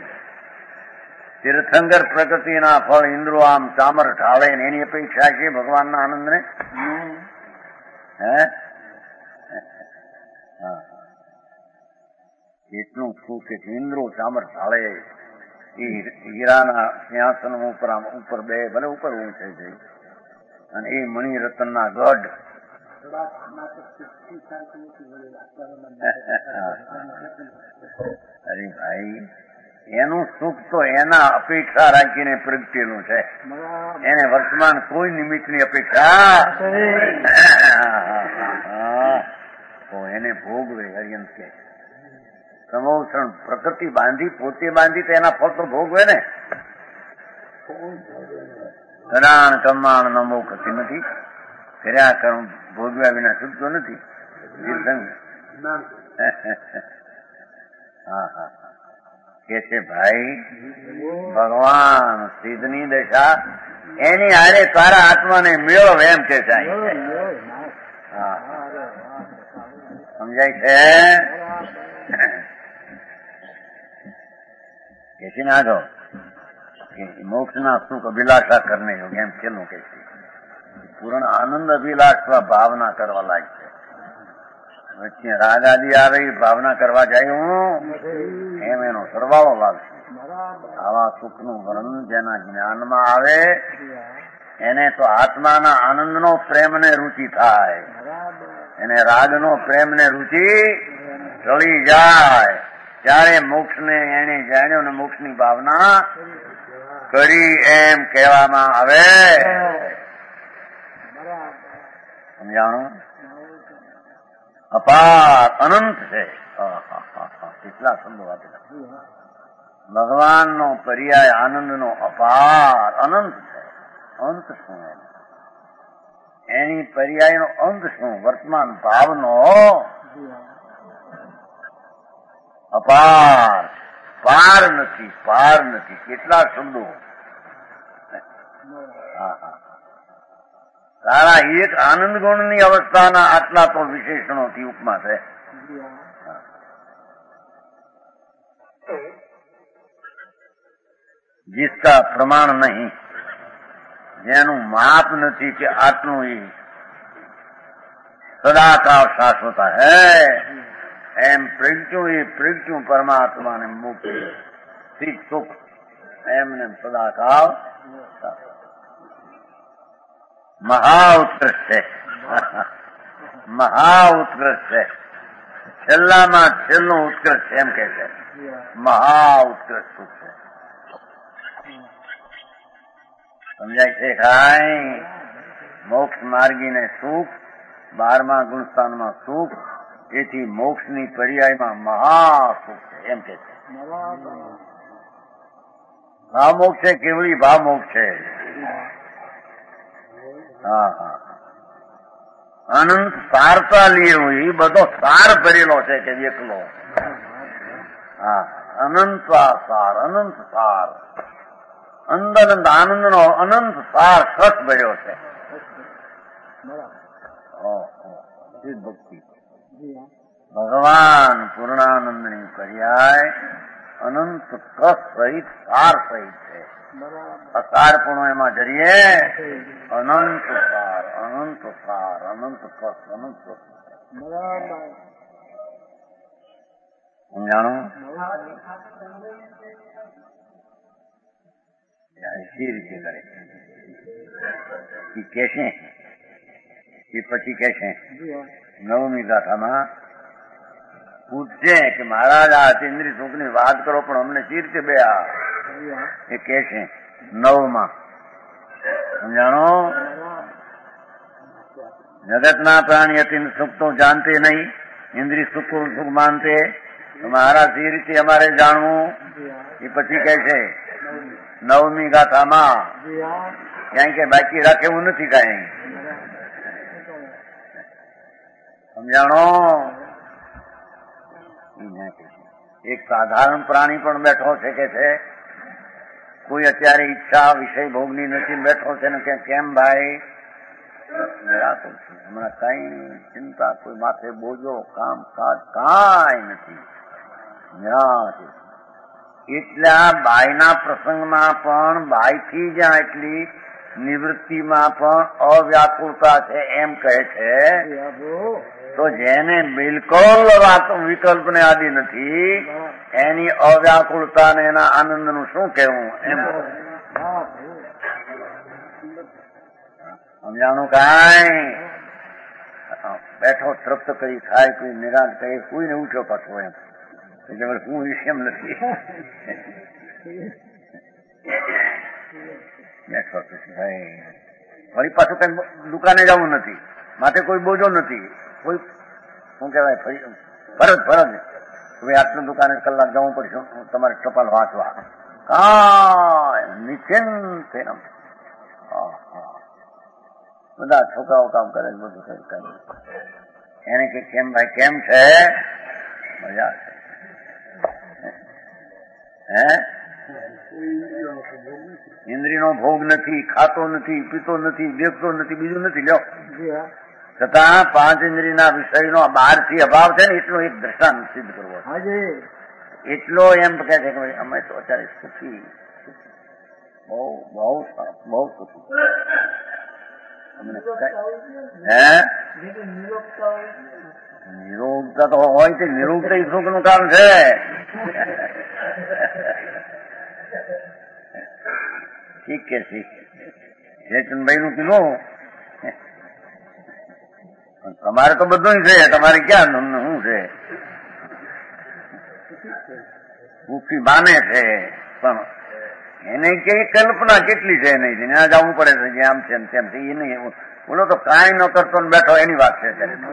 તીર્થંકર પ્રકૃતિના ફળ ઇન્દ્રો આમ ચામર ઢાળે ને એની અપેક્ષા છે ભગવાનના આનંદને? હે એટલું સુખ કે ઇન્દ્રો ચામર ઢાળે એ હીરાના સિંહાસન ઉપર બે ભલે ઉપર ઊંચે છે અને એ મણિરત્નના ગઢ અરે ભાઈ એનું સુખ તો એના અપેક્ષા રાખીને પ્રગટેલું છે. એને વર્તમાન કોઈ નિમિત્તની અપેક્ષા તો એને ભોગવે. હરિયમ કે સમોસરણ પ્રકૃતિ બાંધી પોતે બાંધી તો એના ફળ તો ભોગવે ને. કરાણ કમાણ નમો કથી નથી, કર્યા કર્મ ભોગવ્યા વિના છૂટતો નથી. કે છે ભાઈ ભગવાન સિદ્ધની દશા એની હારે તારા આત્માને મેળવ એમ કે છે. હા, સમજાય છે? ऐसे ना दो कि मोक्ष ना सुख अभिलाषा करने योग्य एम केલું કે પૂર્ણ આનંદ અભિલાષ ભાવના કરવા લાયક છે. વચ્ચે રાગ આદિ આવે એ ભાવના કરવા જાય હું એમ એનો સરવાળો લાગશે. આવા સુખનું વર્ણન જેના જ્ઞાનમાં આવે એને તો આત્માના આનંદનો પ્રેમને રુચિ થાય, એને રાગનો પ્રેમને રુચિ ચડી જાય ત્યારે મોક્ષને એને જાણ્યો ને મોક્ષની ભાવના કરી એમ કહેવામાં આવે. સમજાણું? અપાર અનંત છે. કેટલા શબ્દો આપેલા. ભગવાનનો પર્યાય આનંદનો અપાર અનંત છે. અંત શું એની પર્યાયનો અંત શું? વર્તમાન ભાવનો અપાર, પાર નથી, પાર નથી. કેટલા શબ્દો. તારા એક આનંદ ગુણની અવસ્થાના આટલા તો વિશેષણોથી ઉપમા છે. जिसका प्रमाण नहीं, જેનું માપ નથી કે આટલું એ સદાકાળ શાશ્વત હૈ એમ પ્રજ્ઞું પરમાત્માને મુક્તિ સ્થિત સુખ એમને સદાકાળ મહા ઉત્કૃષ્ટ છે. મહા ઉત્કૃષ્ટ છે. છેલ્લામાં છેલ્લું ઉત્કૃષ્ટ એમ કે છે. મહા ઉત્કૃષ્ટ સુખ છે. સમજાય છે? કાંઈ મોક્ષ માર્ગીને સુખ 12મા ગુણસ્થાનમાં સુખ, તેથી મોક્ષની પર્યાયમાં મહા સુખ છે એમ કે છે. ભાવ મોક્ષ છે, કેવળી ભાવ મોક્ષ છે. હા હા, અનંત સારતા લીએ હોય બધો સાર ભરેલો છે કે એકલો. હા, અનંત સાર, અનંત સાર, અંદનંદ આનંદનો અનંત સાર કસ ભર્યો છે. ભક્તિ ભગવાન પૂર્ણાનંદની પર્યાય અનંત કસ સહિત સાર સહિત છે. અસારપણું એમાં જરીએ અનંત સાર, અનંત સાર, અનંત કસ, અનંત કસ. સમજાણું? સી રીતે કરે એ કહેશે એ પછી કહેશે. 9મી ગાથામાં પૂછશે કે મહારાજ આ ઇન્દ્રિય સુખની વાત કરો પણ અમને સી રીતે બે આ એ કહેશે 9માં. સમજાણો? જગતના પ્રાણી અતિ સુખ તો જાણતે નહીં, ઇન્દ્રિય સુખ સુખ માનતે, તો મહારાજ સી રીતે અમારે જાણવું એ પછી કહે છે 9મી ગાથામાં. ક્યાંય કે બાકી રાખેવું નથી કાંઈ. સમજાણો? એક સાધારણ પ્રાણી પણ બેઠો છે કે છે કોઈ અત્યારે ઈચ્છા વિષય ભોગની નથી, બેઠો છે ને કે કેમ ભાઈ હમણાં કઈ ચિંતા, કોઈ માથે બોજો, કામ કાજ કાંઈ નથી. એટલા બાયના પ્રસંગમાં પણ બાયથી જ્યાં એટલી નિવૃત્તિમાં પણ અવ્યાકુળતા છે એમ કહે છે. તો જેને બિલકુલ વિકલ્પને આદિ નથી એની અવ્યાકુળતા ને એના આનંદનું શું કહેવું એમ. સમજાણું? કાંઈ બેઠો તૃપ્ત કરી ખાય, કોઈ નિરાશ કરે, કોઈને ઉઠ્યો પાછો એમ એટલે હું વિષયમ નથી. બેઠો ભાઈ ફરી પાછું કઈ દુકાને જવું નથી, માટે કોઈ બોજો નથી, કોઈ શું કહેવાય ફરી ફરજ હવે આટલું દુકાને કલાક જવું પડશે તમારે ટપાલ વાંચવા. કાંઈ નિશ્ચિંત બધા છોકરાઓ કામ કરે, બધું કરે. એને કે કેમ ભાઈ કેમ છે? મજા છે. હે ઇન્દ્રિયનો ભોગ નથી, ખાતો નથી, પીતો નથી, દેખતો નથી, બીજું નથી. લ્યો છતાં પાંચ ઇન્દ્રિયના વિષયનો બહારથી અભાવ છે ને એટલો એક દ્રષ્ટાંત સિદ્ધ કરવો એટલો એમ કહે છે કે અમે તો અત્યારે સુખી, બહુ બહુ બહુ સુખી. નિરોગતા તો હોય છે, નિરોગતા સુખ નું કામ છે. ઠીક કે ઠીક જયચંદભાઈ નું કીધું તમારે તો બધું છે, તમારે ક્યાં શું છે? સુખી માને છે પણ એને કે કલ્પના કેટલી છે નહીં, ત્યાં જવું પડે છે જે આમ છે તેમ છે. એ નહીં બોલો તો કાંઈ ન કરતો ને બેઠો એની વાત છે.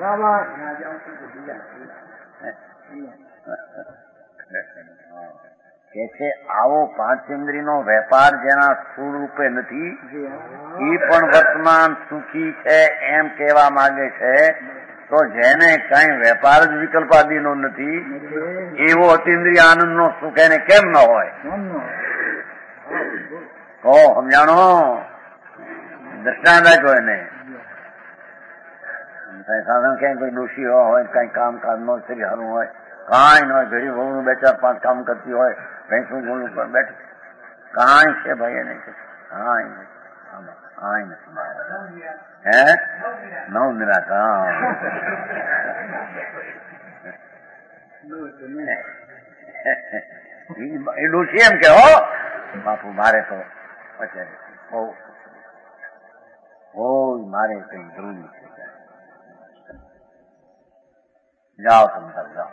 કે છે આવો પાંચેન્દ્રિયનો વેપાર જેના સ્થૂળ રૂપે નથી એ પણ વર્તમાન સુખી છે એમ કહેવા માંગે છે. તો જેને કઈ વેપાર જ વિકલ્પાદીનો નથી એવો અતિન્દ્રિય આનંદનો સુખ એને કેમ ન હોય? કહો સમજાણો, દ્રષ્ટાંત આપ્યો એને. કઈ સાધન ક્યાંય કોઈ દોષી હોય, કઈ કામકાજ નો શરીર સારું હોય, કાંઈ ન હોય, ઘડી વહુ 2-4-5 કામ કરતી હોય, ભેંસું ગોળું પર બેઠ કાંઈ છે ભાઈ એને કાંઈ નહીં, કાંઈ નથી. હે નવ નિરાશ એ ડોશી એમ કે હો બાપુ મારે તો અત્યારે બહુ મારે કઈ જરૂરી છે. જાઓ તમે જાઓ,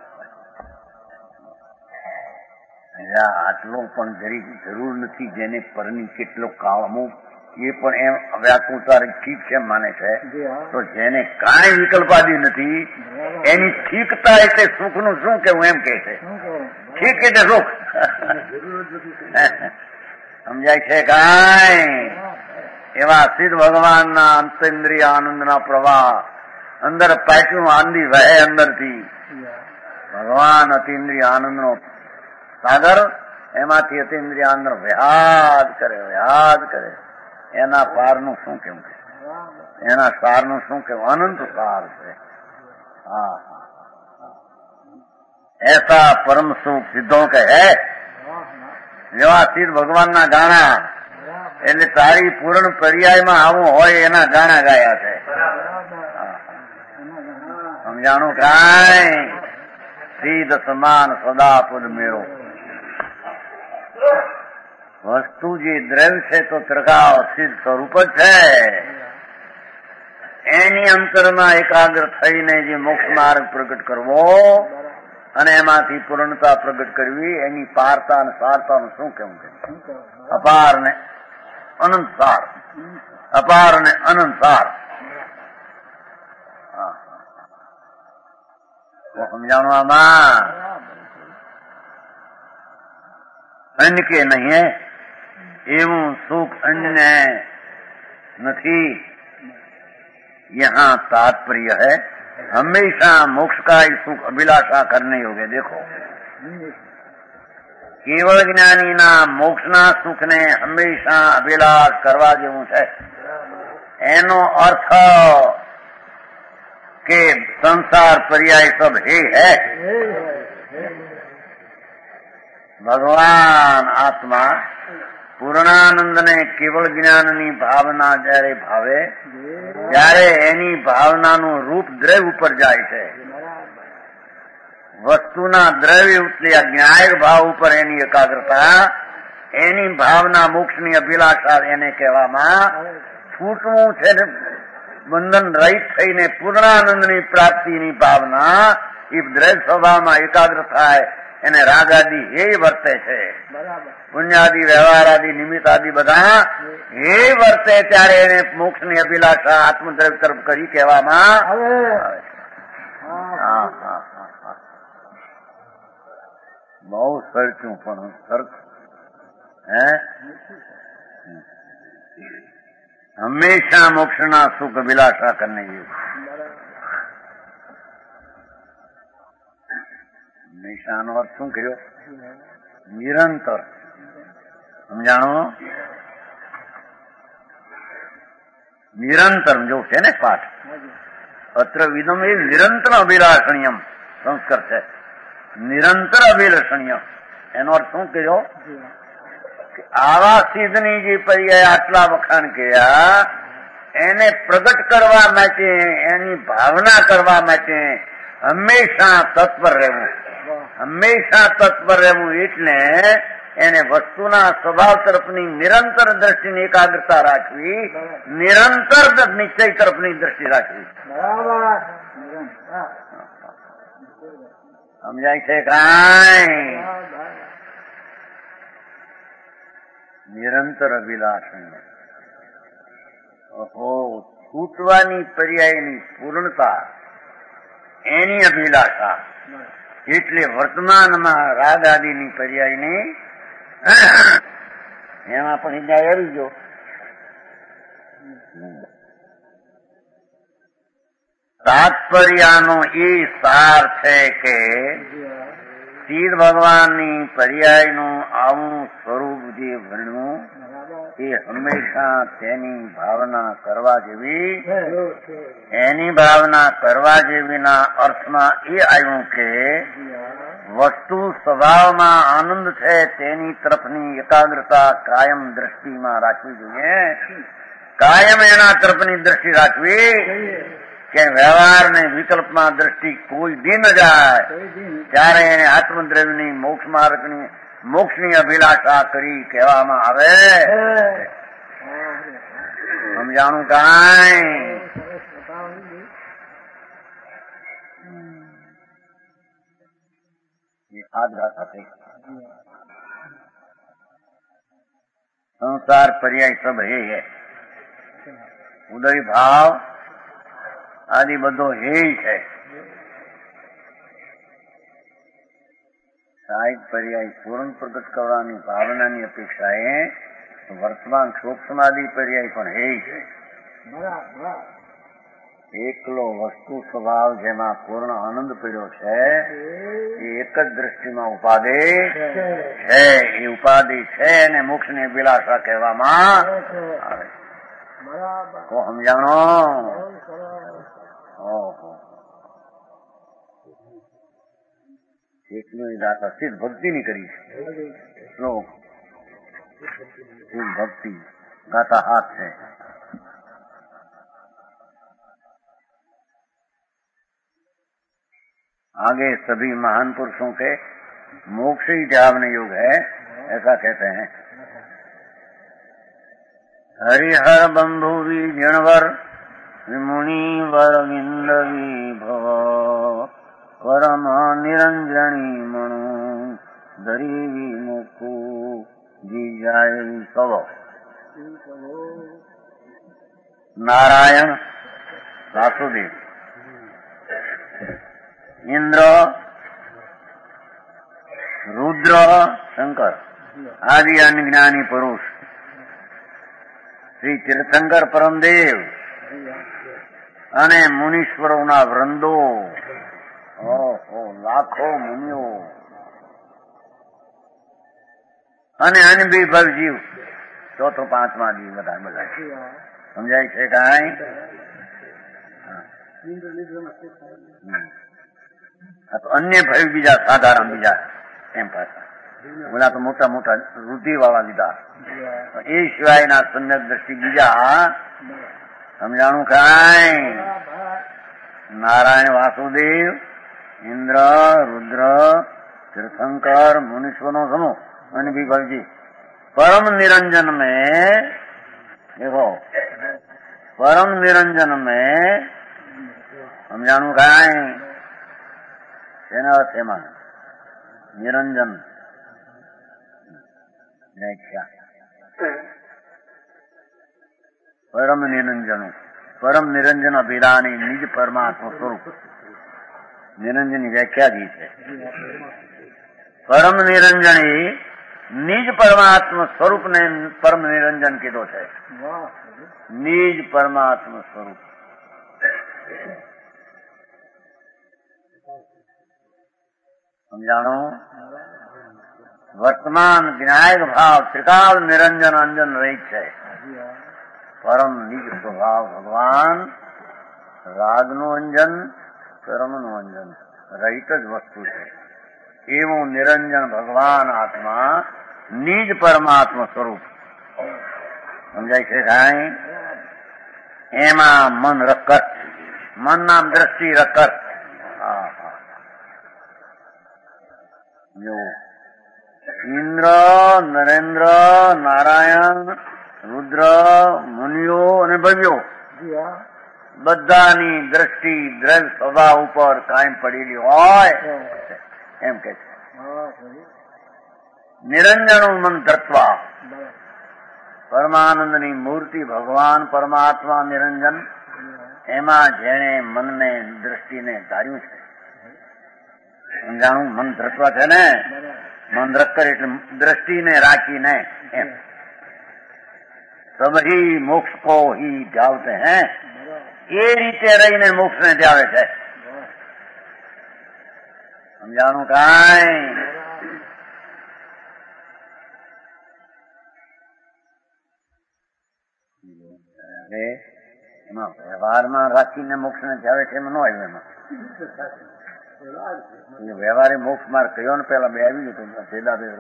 આટલો પણ જરી જરૂર નથી. જેને પરની કેટલો કામો એ પણ એમ વ્યાકુળતા ઠીક છે માને છે. તો જેને કાંઈ વિકલ્પાદી નથી એની ઠીકતા એટલે સુખ નું શું કેવું એમ કે છે. ઠીક એટલે સુખ સમજાય છે. કાંઈ એવા સિદ્ધ ભગવાનના અંતેન્દ્રિય આનંદના પ્રવાહ અંદર પાછું આંધી વહે અંદરથી. ભગવાન અતિન્દ્રિય આનંદનો સાગર, એમાંથી અતિન્દ્રિય આનંદ વ્યાજ કરે. એના પારનું શું કેવું છે? એના સારનું શું કેવું? અનંત સાર છે. હા, એસા પરમ સુખ સિદ્ધો કે હે જેવા સિદ્ધ ભગવાનના ગાણા એટલે તારી પૂર્ણ પર્યાયમાં આવું હોય એના ગાણા ગાયા છે. સમજાણું? કાંઈ સિદ્ધ સમાન સદા પદ મેળો. વસ્તુ જે દ્રવ્ય છે તો ત્રગાવ સિદ્ધ સ્વરૂપ જ છે. એની અંતરમાં એકાગ્ર થઈને જે મોક્ષ માર્ગ પ્રગટ કરવો અને એમાંથી પૂર્ણતા પ્રગટ કરવી, એની પારતા અને સારતાનું શું કેવું છે? અપાર ને અનંત સાર, અપાર ને અનંત સાર. સમજાણું? આમાં અન્ય કે નહીં હે એવું સુખ अन्य नहीं. यहाँ तात्पर्य है हमेशा मोक्ष का ही सुख अभिलाषा करने योग्य. देखो કેવળ જ્ઞાનીના મોક્ષના સુખને હંમેશા અભિલાષ કરવા જેવું છે. એનો અર્થ કે સંસાર પર્યાય સબ હે હૈ. ભગવાન આત્મા પૂર્ણાનંદને કેવળ જ્ઞાનની ભાવના જયારે ભાવે ત્યારે એની ભાવનાનું રૂપ દ્રવ્ય ઉપર જાય છે. વસ્તુના દ્રવ્ય ઉતર્યા જ્ઞાયક ભાવ ઉપર એની એકાગ્રતા, એની ભાવના મોક્ષની અભિલાષા એને કહેવામાં. છૂટવું છે ને બંધન રહિત થઈને પૂર્ણાનંદની પ્રાપ્તિની ભાવના એ દ્રવ્ય સ્વભાવમાં એકાગ્ર થાય એને રાગાદી હે વર્તે છે. પુણ્યાદિ વ્યવહારાદિ નિમિત્ત આદિ બધા હે વર્તે ત્યારે એને મોક્ષની અભિલાષા આત્મદ્રવ્ય તરફ કરી કહેવામાં આવે. બહુ સરખ્યું પણ સરખ હે હંમેશા મોક્ષના સુખ અભિલાષા કરને હંમેશાનો અર્થ શું કર્યો? નિરંતર. સમજાણો? નિરંતર જો છે ને પાઠ અત્ર વિદમ એ નિરંતર અભિલાષણીયમ સંસ્કાર છે. નિરંતર અભિલાષણીય એનો અર્થ શું કર્યો? આવા સિદ્ધની જે પર્યાય આટલા વખાણ કર્યા એને પ્રગટ કરવા માટે, એની ભાવના કરવા માટે હંમેશા તત્પર રહેવું. હંમેશા તત્પર રહેવું એટલે એને વસ્તુના સ્વભાવ તરફની નિરંતર દ્રષ્ટિની એકાગ્રતા રાખવી, નિરંતર નિશ્ચય તરફની દ્રષ્ટિ રાખવી. સમજાય છે કાંઈ? નિરંતર અભિલાષણ. ઓહો, છૂટવાની પર્યાયની પૂર્ણતા એની અભિલાષા એટલે વર્તમાનમાં રાગ આદિની પર્યાયની એમાં પણ હિજાય આવી ગયો. તાત્પર્યનો એ સાર છે કે શિવ ભગવાનની પર્યાયનું આવું સ્વરૂપ જે વર્ણ્યું એ હંમેશા તેની ભાવના કરવા જેવી, એની ભાવના કરવા જેવીના અર્થમાં એ આવ્યું કે વસ્તુ સ્વભાવમાં આનંદ છે તેની તરફની એકાગ્રતા કાયમ દ્રષ્ટિમાં રાખવી જોઈએ. કાયમ એના તરફની દ્રષ્ટિ રાખવી કે વ્યવહાર ને વિકલ્પમાં દ્રષ્ટિ કોઈ દી ન જાય. ત્યારે એને આત્મદ્રવ્યની મોક્ષ માર્ગની મોક્ષની અભિલાષા કરી કહેવામાં આવે. સમજાણું કાંઈ? संसार पर्याय सब है. ઉદય ભાવ આદિ બધો હે છે. સાહિત પર્યાય પૂર્ણ પ્રગટ કરવાની ભાવનાની અપેક્ષાએ વર્તમાન સૂક્ષ્માદિ પર્યાય પણ હે છે. એકલો વસ્તુ સ્વભાવ જેમાં પૂર્ણ આનંદ પડ્યો છે એ એક જ દ્રષ્ટિમાં ઉપાધિ છે. એ ઉપાધિ છે અને મોક્ષની અભિલાષા કહેવામાં આવે. તો સમજાણો? ઓહો, એટલું દાતા સિદ્ધ ભક્તિની કરી છે. શ્લોક સિદ્ધ ભક્તિ ગાતા હાથ છે. आगे सभी महान पुरुषों के मोक्ष ही ध्यान योग है ऐसा कहते हैं. हरिहर बंधु विजणवर विमुनि वर विंदवी भव परम निरंजनी मणु धरी विमुक्तु जीजाय सव. नारायण वासुदेव, इंद्र, रुद्र, शंकर आदि अज्ञानी पुरुष, श्री तीर्थंकर परमदेव અને મુનીશ્વરોના વૃંદો, લાખો મુનિઓ અને અનભિભવ જીવ, ચોથો પાંચમા જીવ બધા બધા સમજાય છે કાંઈ? અન્ય ભય બીજા સાધારણ બીજા એમ પાછા ઓલા તો મોટા મોટા વૃદ્ધિ વાળા લીધા. એ સિવાયના સમ્યક દ્રષ્ટિ બીજા. સમજાણું કાંઈ? નારાયણ વાસુદેવ, ઇન્દ્ર, રુદ્ર, તીર્થંકર, મુનીશ્વરનો સમૂહ અને વિભવજી परम निरंजन में देखो, परम निरंजन में समझाणु कांई एમાં નિરંજન વ્યાખ્યા. પરમ નિરંજન, પરમ નિરંજન અભિરાની નિજ પરમાત્મ સ્વરૂપ નિરંજનની વ્યાખ્યા દી છે. પરમ નિરંજની નિજ પરમાત્મ સ્વરૂપને પરમ નિરંજન કીધો છે. નિજ પરમાત્મ સ્વરૂપ સમજાણો? વર્તમાન જ્ઞાયક ભાવ ત્રિકાલ નિરંજન અંજન રહિત છે. પરમ નિજ સ્વભાવ ભગવાન રાગનું અંજન, કર્મનું અંજન રહિત જ વસ્તુ છે. એવું નિરંજન ભગવાન આત્મા નિજ પરમાત્મા સ્વરૂપ સમજાય છે કાંઈ? એમાં મન રકત, મન નામ દ્રષ્ટિ રકત. જો ઇન્દ્ર, નરેન્દ્ર, નારાયણ, રુદ્ર, મુનિઓ અને ભવ્યો બધાની દ્રષ્ટિ દ્રવ્ય સ્વભાવ ઉપર કાયમ પડેલી હોય એમ કે છે. નિરંજન મન તત્વ, પરમાનંદની મૂર્તિ ભગવાન પરમાત્મા નિરંજન, એમાં જેણે મનને દ્રષ્ટિને ધાર્યું છે. સમજાણું? મન તત્વ છે ને, મન રખર એટલે દ્રષ્ટિને રાખીને એમ. સબહી મોક્ષ કો હી જાવતે હે, એ રીતે રહીને મોક્ષ ને જાવે છે. સમજાણું કાંઈ? એમાં વ્યવહારમાં રાખીને મોક્ષ ને જાવે છે એમાં ન આવ્યું. એમાં વ્યવહારે મોક્ષ માર્ગ કયો ને પેલા બે આવી ગયું પેલા બે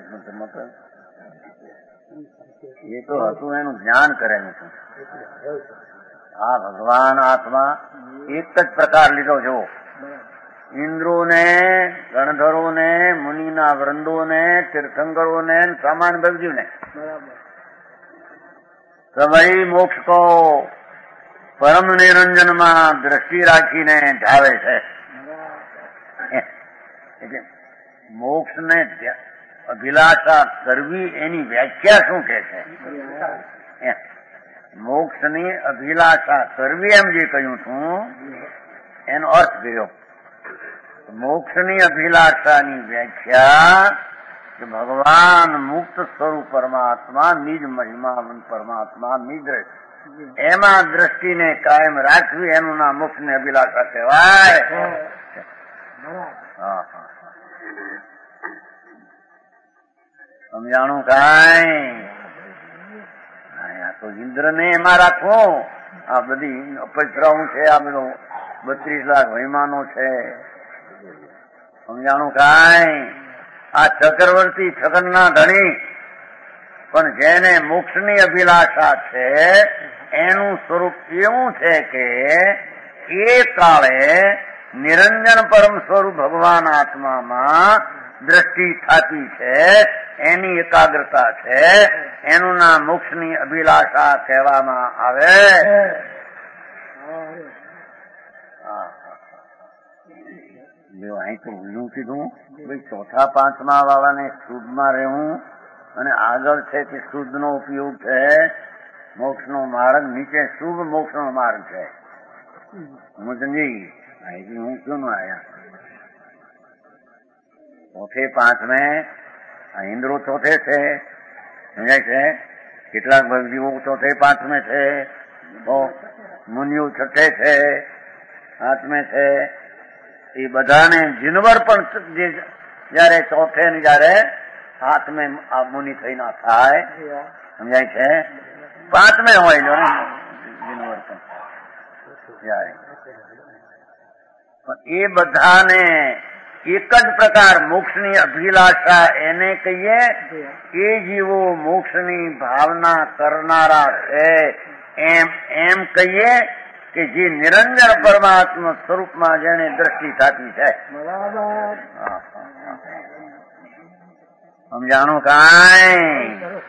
એ તો હતું એનું જ્ઞાન કરેલું હતું. આ ભગવાન આત્મા એક જ પ્રકાર લીધો જો. ઇન્દ્રોને, ગણધરોને, મુનિના વૃંદોને, તીર્થંકરોને, સામાન્ય ભગજીને સભઈ મોક્ષ કો પરમ નિરંજનમાં દ્રષ્ટિ રાખીને જાવે છે. એટલે મોક્ષને અભિલાષા કરવી એની વ્યાખ્યા શું કે છે? મોક્ષની અભિલાષા કરવી એમ જે કહ્યું છું એનો અર્થ ગયો. મોક્ષની અભિલાષાની વ્યાખ્યા કે ભગવાન મુક્ત સ્વરૂપ પરમાત્મા, નિજ મહિમાવંત પરમાત્મા, નિજ એમાં દ્રષ્ટિને કાયમ રાખવી એનું નામ મોક્ષની અભિલાષા કહેવાય. સમજાણું કાંઈ? તો ઇન્દ્રને એમાં રાખવું. આ બધી અપજરાઓ છે, આ બધો 32 લાખ મહિમાનો છે. સમજાણું કાંઈ? આ ચક્રવર્તી છગનના ધણી પણ જેને મોક્ષની અભિલાષા છે એનું સ્વરૂપ એવું છે કે એ કાળે નિરંજન પરમ સ્વરૂપ ભગવાન આત્મામાં દ્રષ્ટિ થતી છે, એની એકાગ્રતા છે, એનું નામ મોક્ષની અભિલાષા કહેવામાં આવે. અહીં તો ઊંધું કીધું ભાઈ, ચોથા પાંચમા વાળાને શુદ્ધમાં રહેવું અને આગળ છે કે શુદ્ધનો ઉપયોગ છે મોક્ષનો માર્ગ, નીચે શુભ મોક્ષનો માર્ગ છે. હું સમજી હું ક્यों ન આયા? ચોથે પાંચમે આ ઇન્દ્રો ચોથે છે, સમજાય છે? કેટલાક ભગજીવો ચોથે પાંચમે છે, તો મુનિઓ છઠ્ઠે છે, પાંચમે છે. એ બધાને જીનવર પણ જે જયારે ચોથે ને જયારે સાતમે આ મુનિ થઈ ના થાય, સમજાય છે? પાંચમે હોય જો ને જીનવર પણ જયારે, પણ એ બધાને એક જ પ્રકાર મોક્ષની અભિલાષા એને કહીએ. એ જીવો મોક્ષની ભાવના કરનારા છે એમ કહીએ કે જે નિરંજન પરમાત્મા સ્વરૂપમાં જેને દ્રષ્ટિ થતી છે. સમજાણું કાંઈ?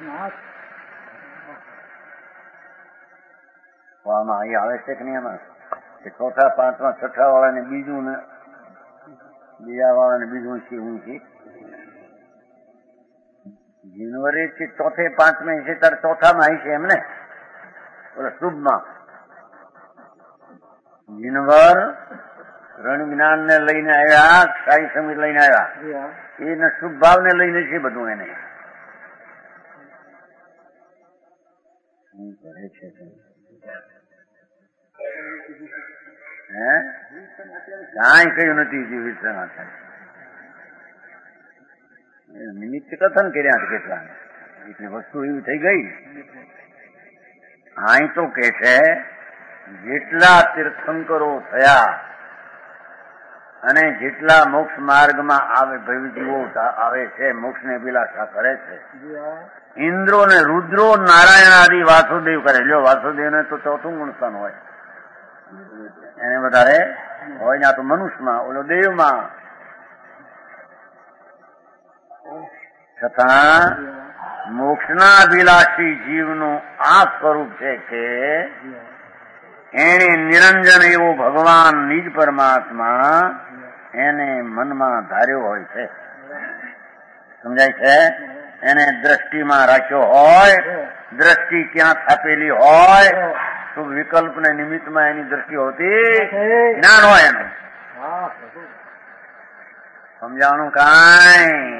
આમાં અહીં આવે છે કે નહીં? એમાં કે ચોથા પાંચમા છઠ્ઠા વાળાને બીજું ને બીજા વાળાને બીજું છે. હું છે જીનવરે ચોથે પાંચમે છે ત્યારે ચોથામાં આવી છે એમને શુભમાં. જીનવર રણ જ્ઞાન ને લઈને આવ્યા, શાહી સમિત લઈને આવ્યા, એને શુભ ભાવ ને લઈને છે બધું. એને કરે છે કાંઈ કયું નથી જીવિત નિમિત્ત કથન કર્યા કેટલા, એટલી વસ્તુ એવી થઈ ગઈ. અહીં તો કે છે જેટલા તીર્થંકરો થયા અને જેટલા મોક્ષ માર્ગમાં આવે ભૈવજીવો આવે છે, મોક્ષને અભિલાષા કરે છે, ઇન્દ્રો ને રુદ્રો નારાયણ આદિ વાસુદેવ કરે. જો વાસુદેવને તો ચોથું ગુણસ્થાન હોય, એને વધારે હોય ને. આ તો મનુષ્યમાં, ઓલો દેવમાં. છતાં મોક્ષના અભિલાષી જીવનું આ સ્વરૂપ છે કે એને નિરંજન એવો ભગવાન નિજ પરમાત્મા એને મનમાં ધાર્યો હોય છે. સમજાય છે? એને દ્રષ્ટિમાં રાખ્યો હોય, દ્રષ્ટિ ક્યાં સ્થાપેલી હોય તો વિકલ્પને નિમિત્તમાં એની દ્રષ્ટિ હોતી જ્ઞાન હોય એનું. સમજાવવાનું કાંઈ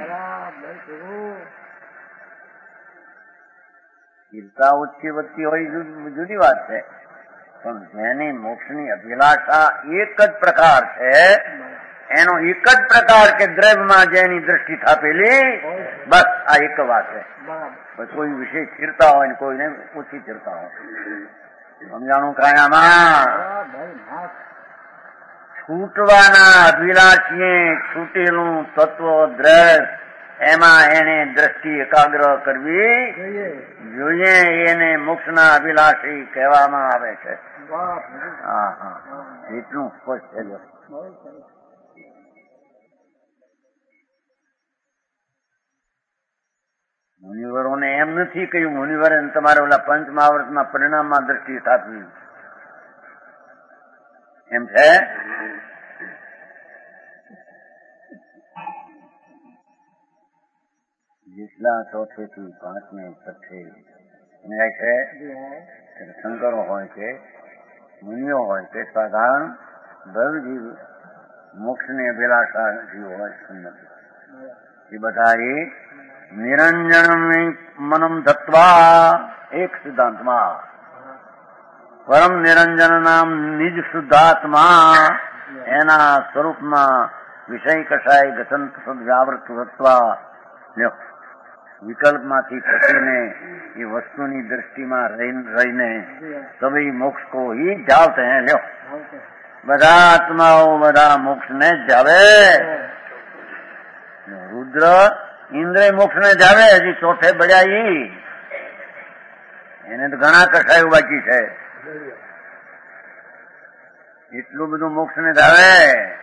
ચિંતા ઓછી વધતી હોય જુદી વાત છે, પણ જેની મોક્ષની અભિલાષા એક જ પ્રકાર છે, એનો એક જ પ્રકાર કે દ્રવ્યમાં જેની દ્રષ્ટિ થાપેલી, બસ આ એક વાત છે. કોઈ વિશેષ ચિરતા હોય ને કોઈને ઓછી ચિરતા હોય. સમજાણું કાયામાં છૂટવાના અભિલાષીએ છૂટેલું તત્વ દ્રવ્ય, એમાં એને દ્રષ્ટિ એકાગ્ર કરવી જોઈએ. એને મોક્ષના અભિલાષી કહેવામાં આવે છે. હા હા, એટલું સ્પષ્ટ છે. મુનિવરોને એમ નથી કહ્યું મુનિવરે તમારે ઓલા પંચ મહાવર્તના પરિણામમાં દ્રષ્ટિ સ્થાપવી એમ છે. જેટલા ચોથે થી પાંચમે છઠ્ઠે સમજાય છે, શંકરો હોય કે મુનિઓ હોય કે સાધારણ ભવજીવ મોક્ષની અભિલાષા જીવ હોય સુંદર, એ બધા એ નિરંજન મનમ ધત્વા એક સિદ્ધાંતમાં પરમ નિરંજન નામ નિજ શુદ્ધાત્મા એના સ્વરૂપમાં વિષય કશાય ગસંત સદવ્યાવૃત થત્વા વિકલ્પમાંથી ખસીને એ વસ્તુની દ્રષ્ટિમાં રહીને સભી મોક્ષ કો ही જાવતે હૈ. લ્યો, બધા આત્માઓ બધા મોક્ષને જ જાવે. રુદ્ર ઇન્દ્ર મોક્ષને જાવે, હજી ચોથે બળ્યા એને તો ઘણા કસાયો બાકી છે. એટલું બધું મોક્ષને જાવે.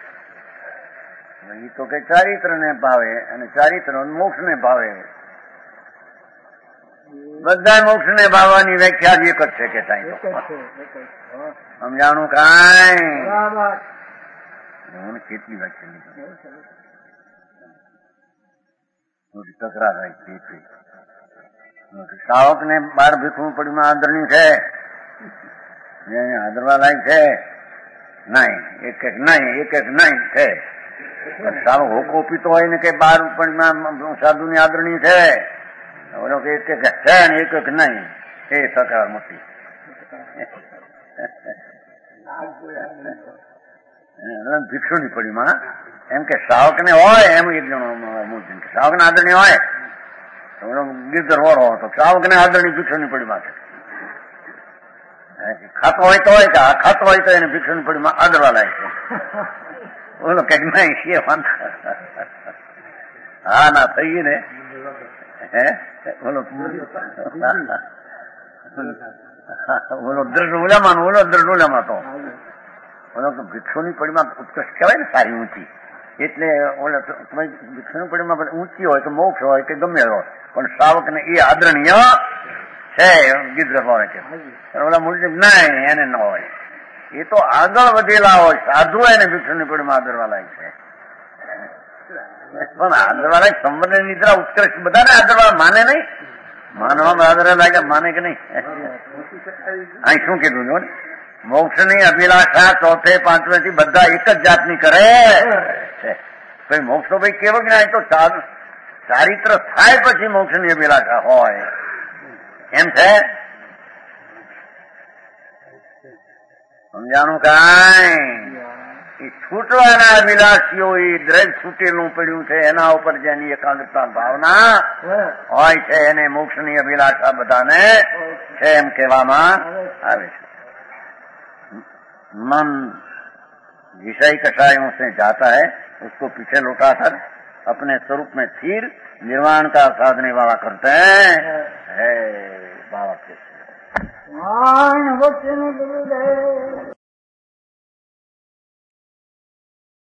એ તો કે ચારિત્ર ને ભાવે અને ચારિત્ર મોક્ષને ભાવે. બધા મોક્ષને ભાવવાની વ્યાખ્યા જ એક જ છે કે સાહેબ સમજાણું કાંઈ કેટલી વ્યાખ્યા તકરાર થાય. શાવક ને 12 ભીખવું પડીમાં આદરણી છે, આદરવા લાયક છે નહીં, એક એક નહીં છે. સારો હોકો પીતો હોય ને કે 12 પડીમાં સાધુ ની આદરણી છે, ઓલો કે એક એક છે ને એક એક નહીં, એ તકરાર મોટી. ભિક્ષુની પડીમાં એમ કે શાવક ને હોય એમ એક જણો શાવક ને આદરણી હોય, ગીરધર હોરો હતો, શાવક ને આદરણી ભિક્ષુની પડીમાં છે. ખાતો હોય તો હોય કે ખાતો હોય તો એને ભિક્ષુની પડીમાં આદરવા લાગે છે. બોલો કઈક નહીં છે હા ના થઈ ગઈ ને. હે બોલો બોલો દ્રઢ ઉલામાં બોલો દ્રઢ ઉલામાં તો બોલો ભિક્ષુની પડીમાં ઉત્કૃષ્ટ કહેવાય ને, સારી ઊંચી. એટલે ઓલા ભિક્ષુની પડીમાં ઊંચી હોય તો મોક્ષ હોય કે ગમે હોય, પણ શાવક ને એ આદરણીય છે. ગીધર હોય કે ઓલા મૂળ નહીં એને ન હોય. એ તો આગળ વધેલા હોય સાધુ એને ભિક્ષુની પડીમાં આદરવા લાયક છે. પણ આદરવા લાયક સંબંધ નિદ્રા ઉત્કૃષ્ટ બધાને આદરવા માને નહીં, માનવામાં આદરવા લાગે માને કે નહીં. અહીં શું કીધું જો મોક્ષની અભિલાષા ચોથે પાંચમે થી બધા એક જ જાતની કરે છે. ભાઈ મોક્ષ તો ભાઈ કેવો જ્ઞાન તો ચારિત્ર થાય પછી મોક્ષની અભિલાષા હોય એમ છે. સમજાણું કાંઈ એ છૂટવાના અભિલાષીઓ એ દ્રવ્ય છૂટેલું પડ્યું છે એના ઉપર જેની એકાગ્રતા ભાવના હોય છે એને મોક્ષની અભિલાષા બધાને છે એમ કહેવામાં આવે છે. मन विषय कषायों से जाता है, उसको पीछे लौटाकर अपने स्वरूप में स्थिर निर्वाण का साधने वाला करते हैं है बाबा के।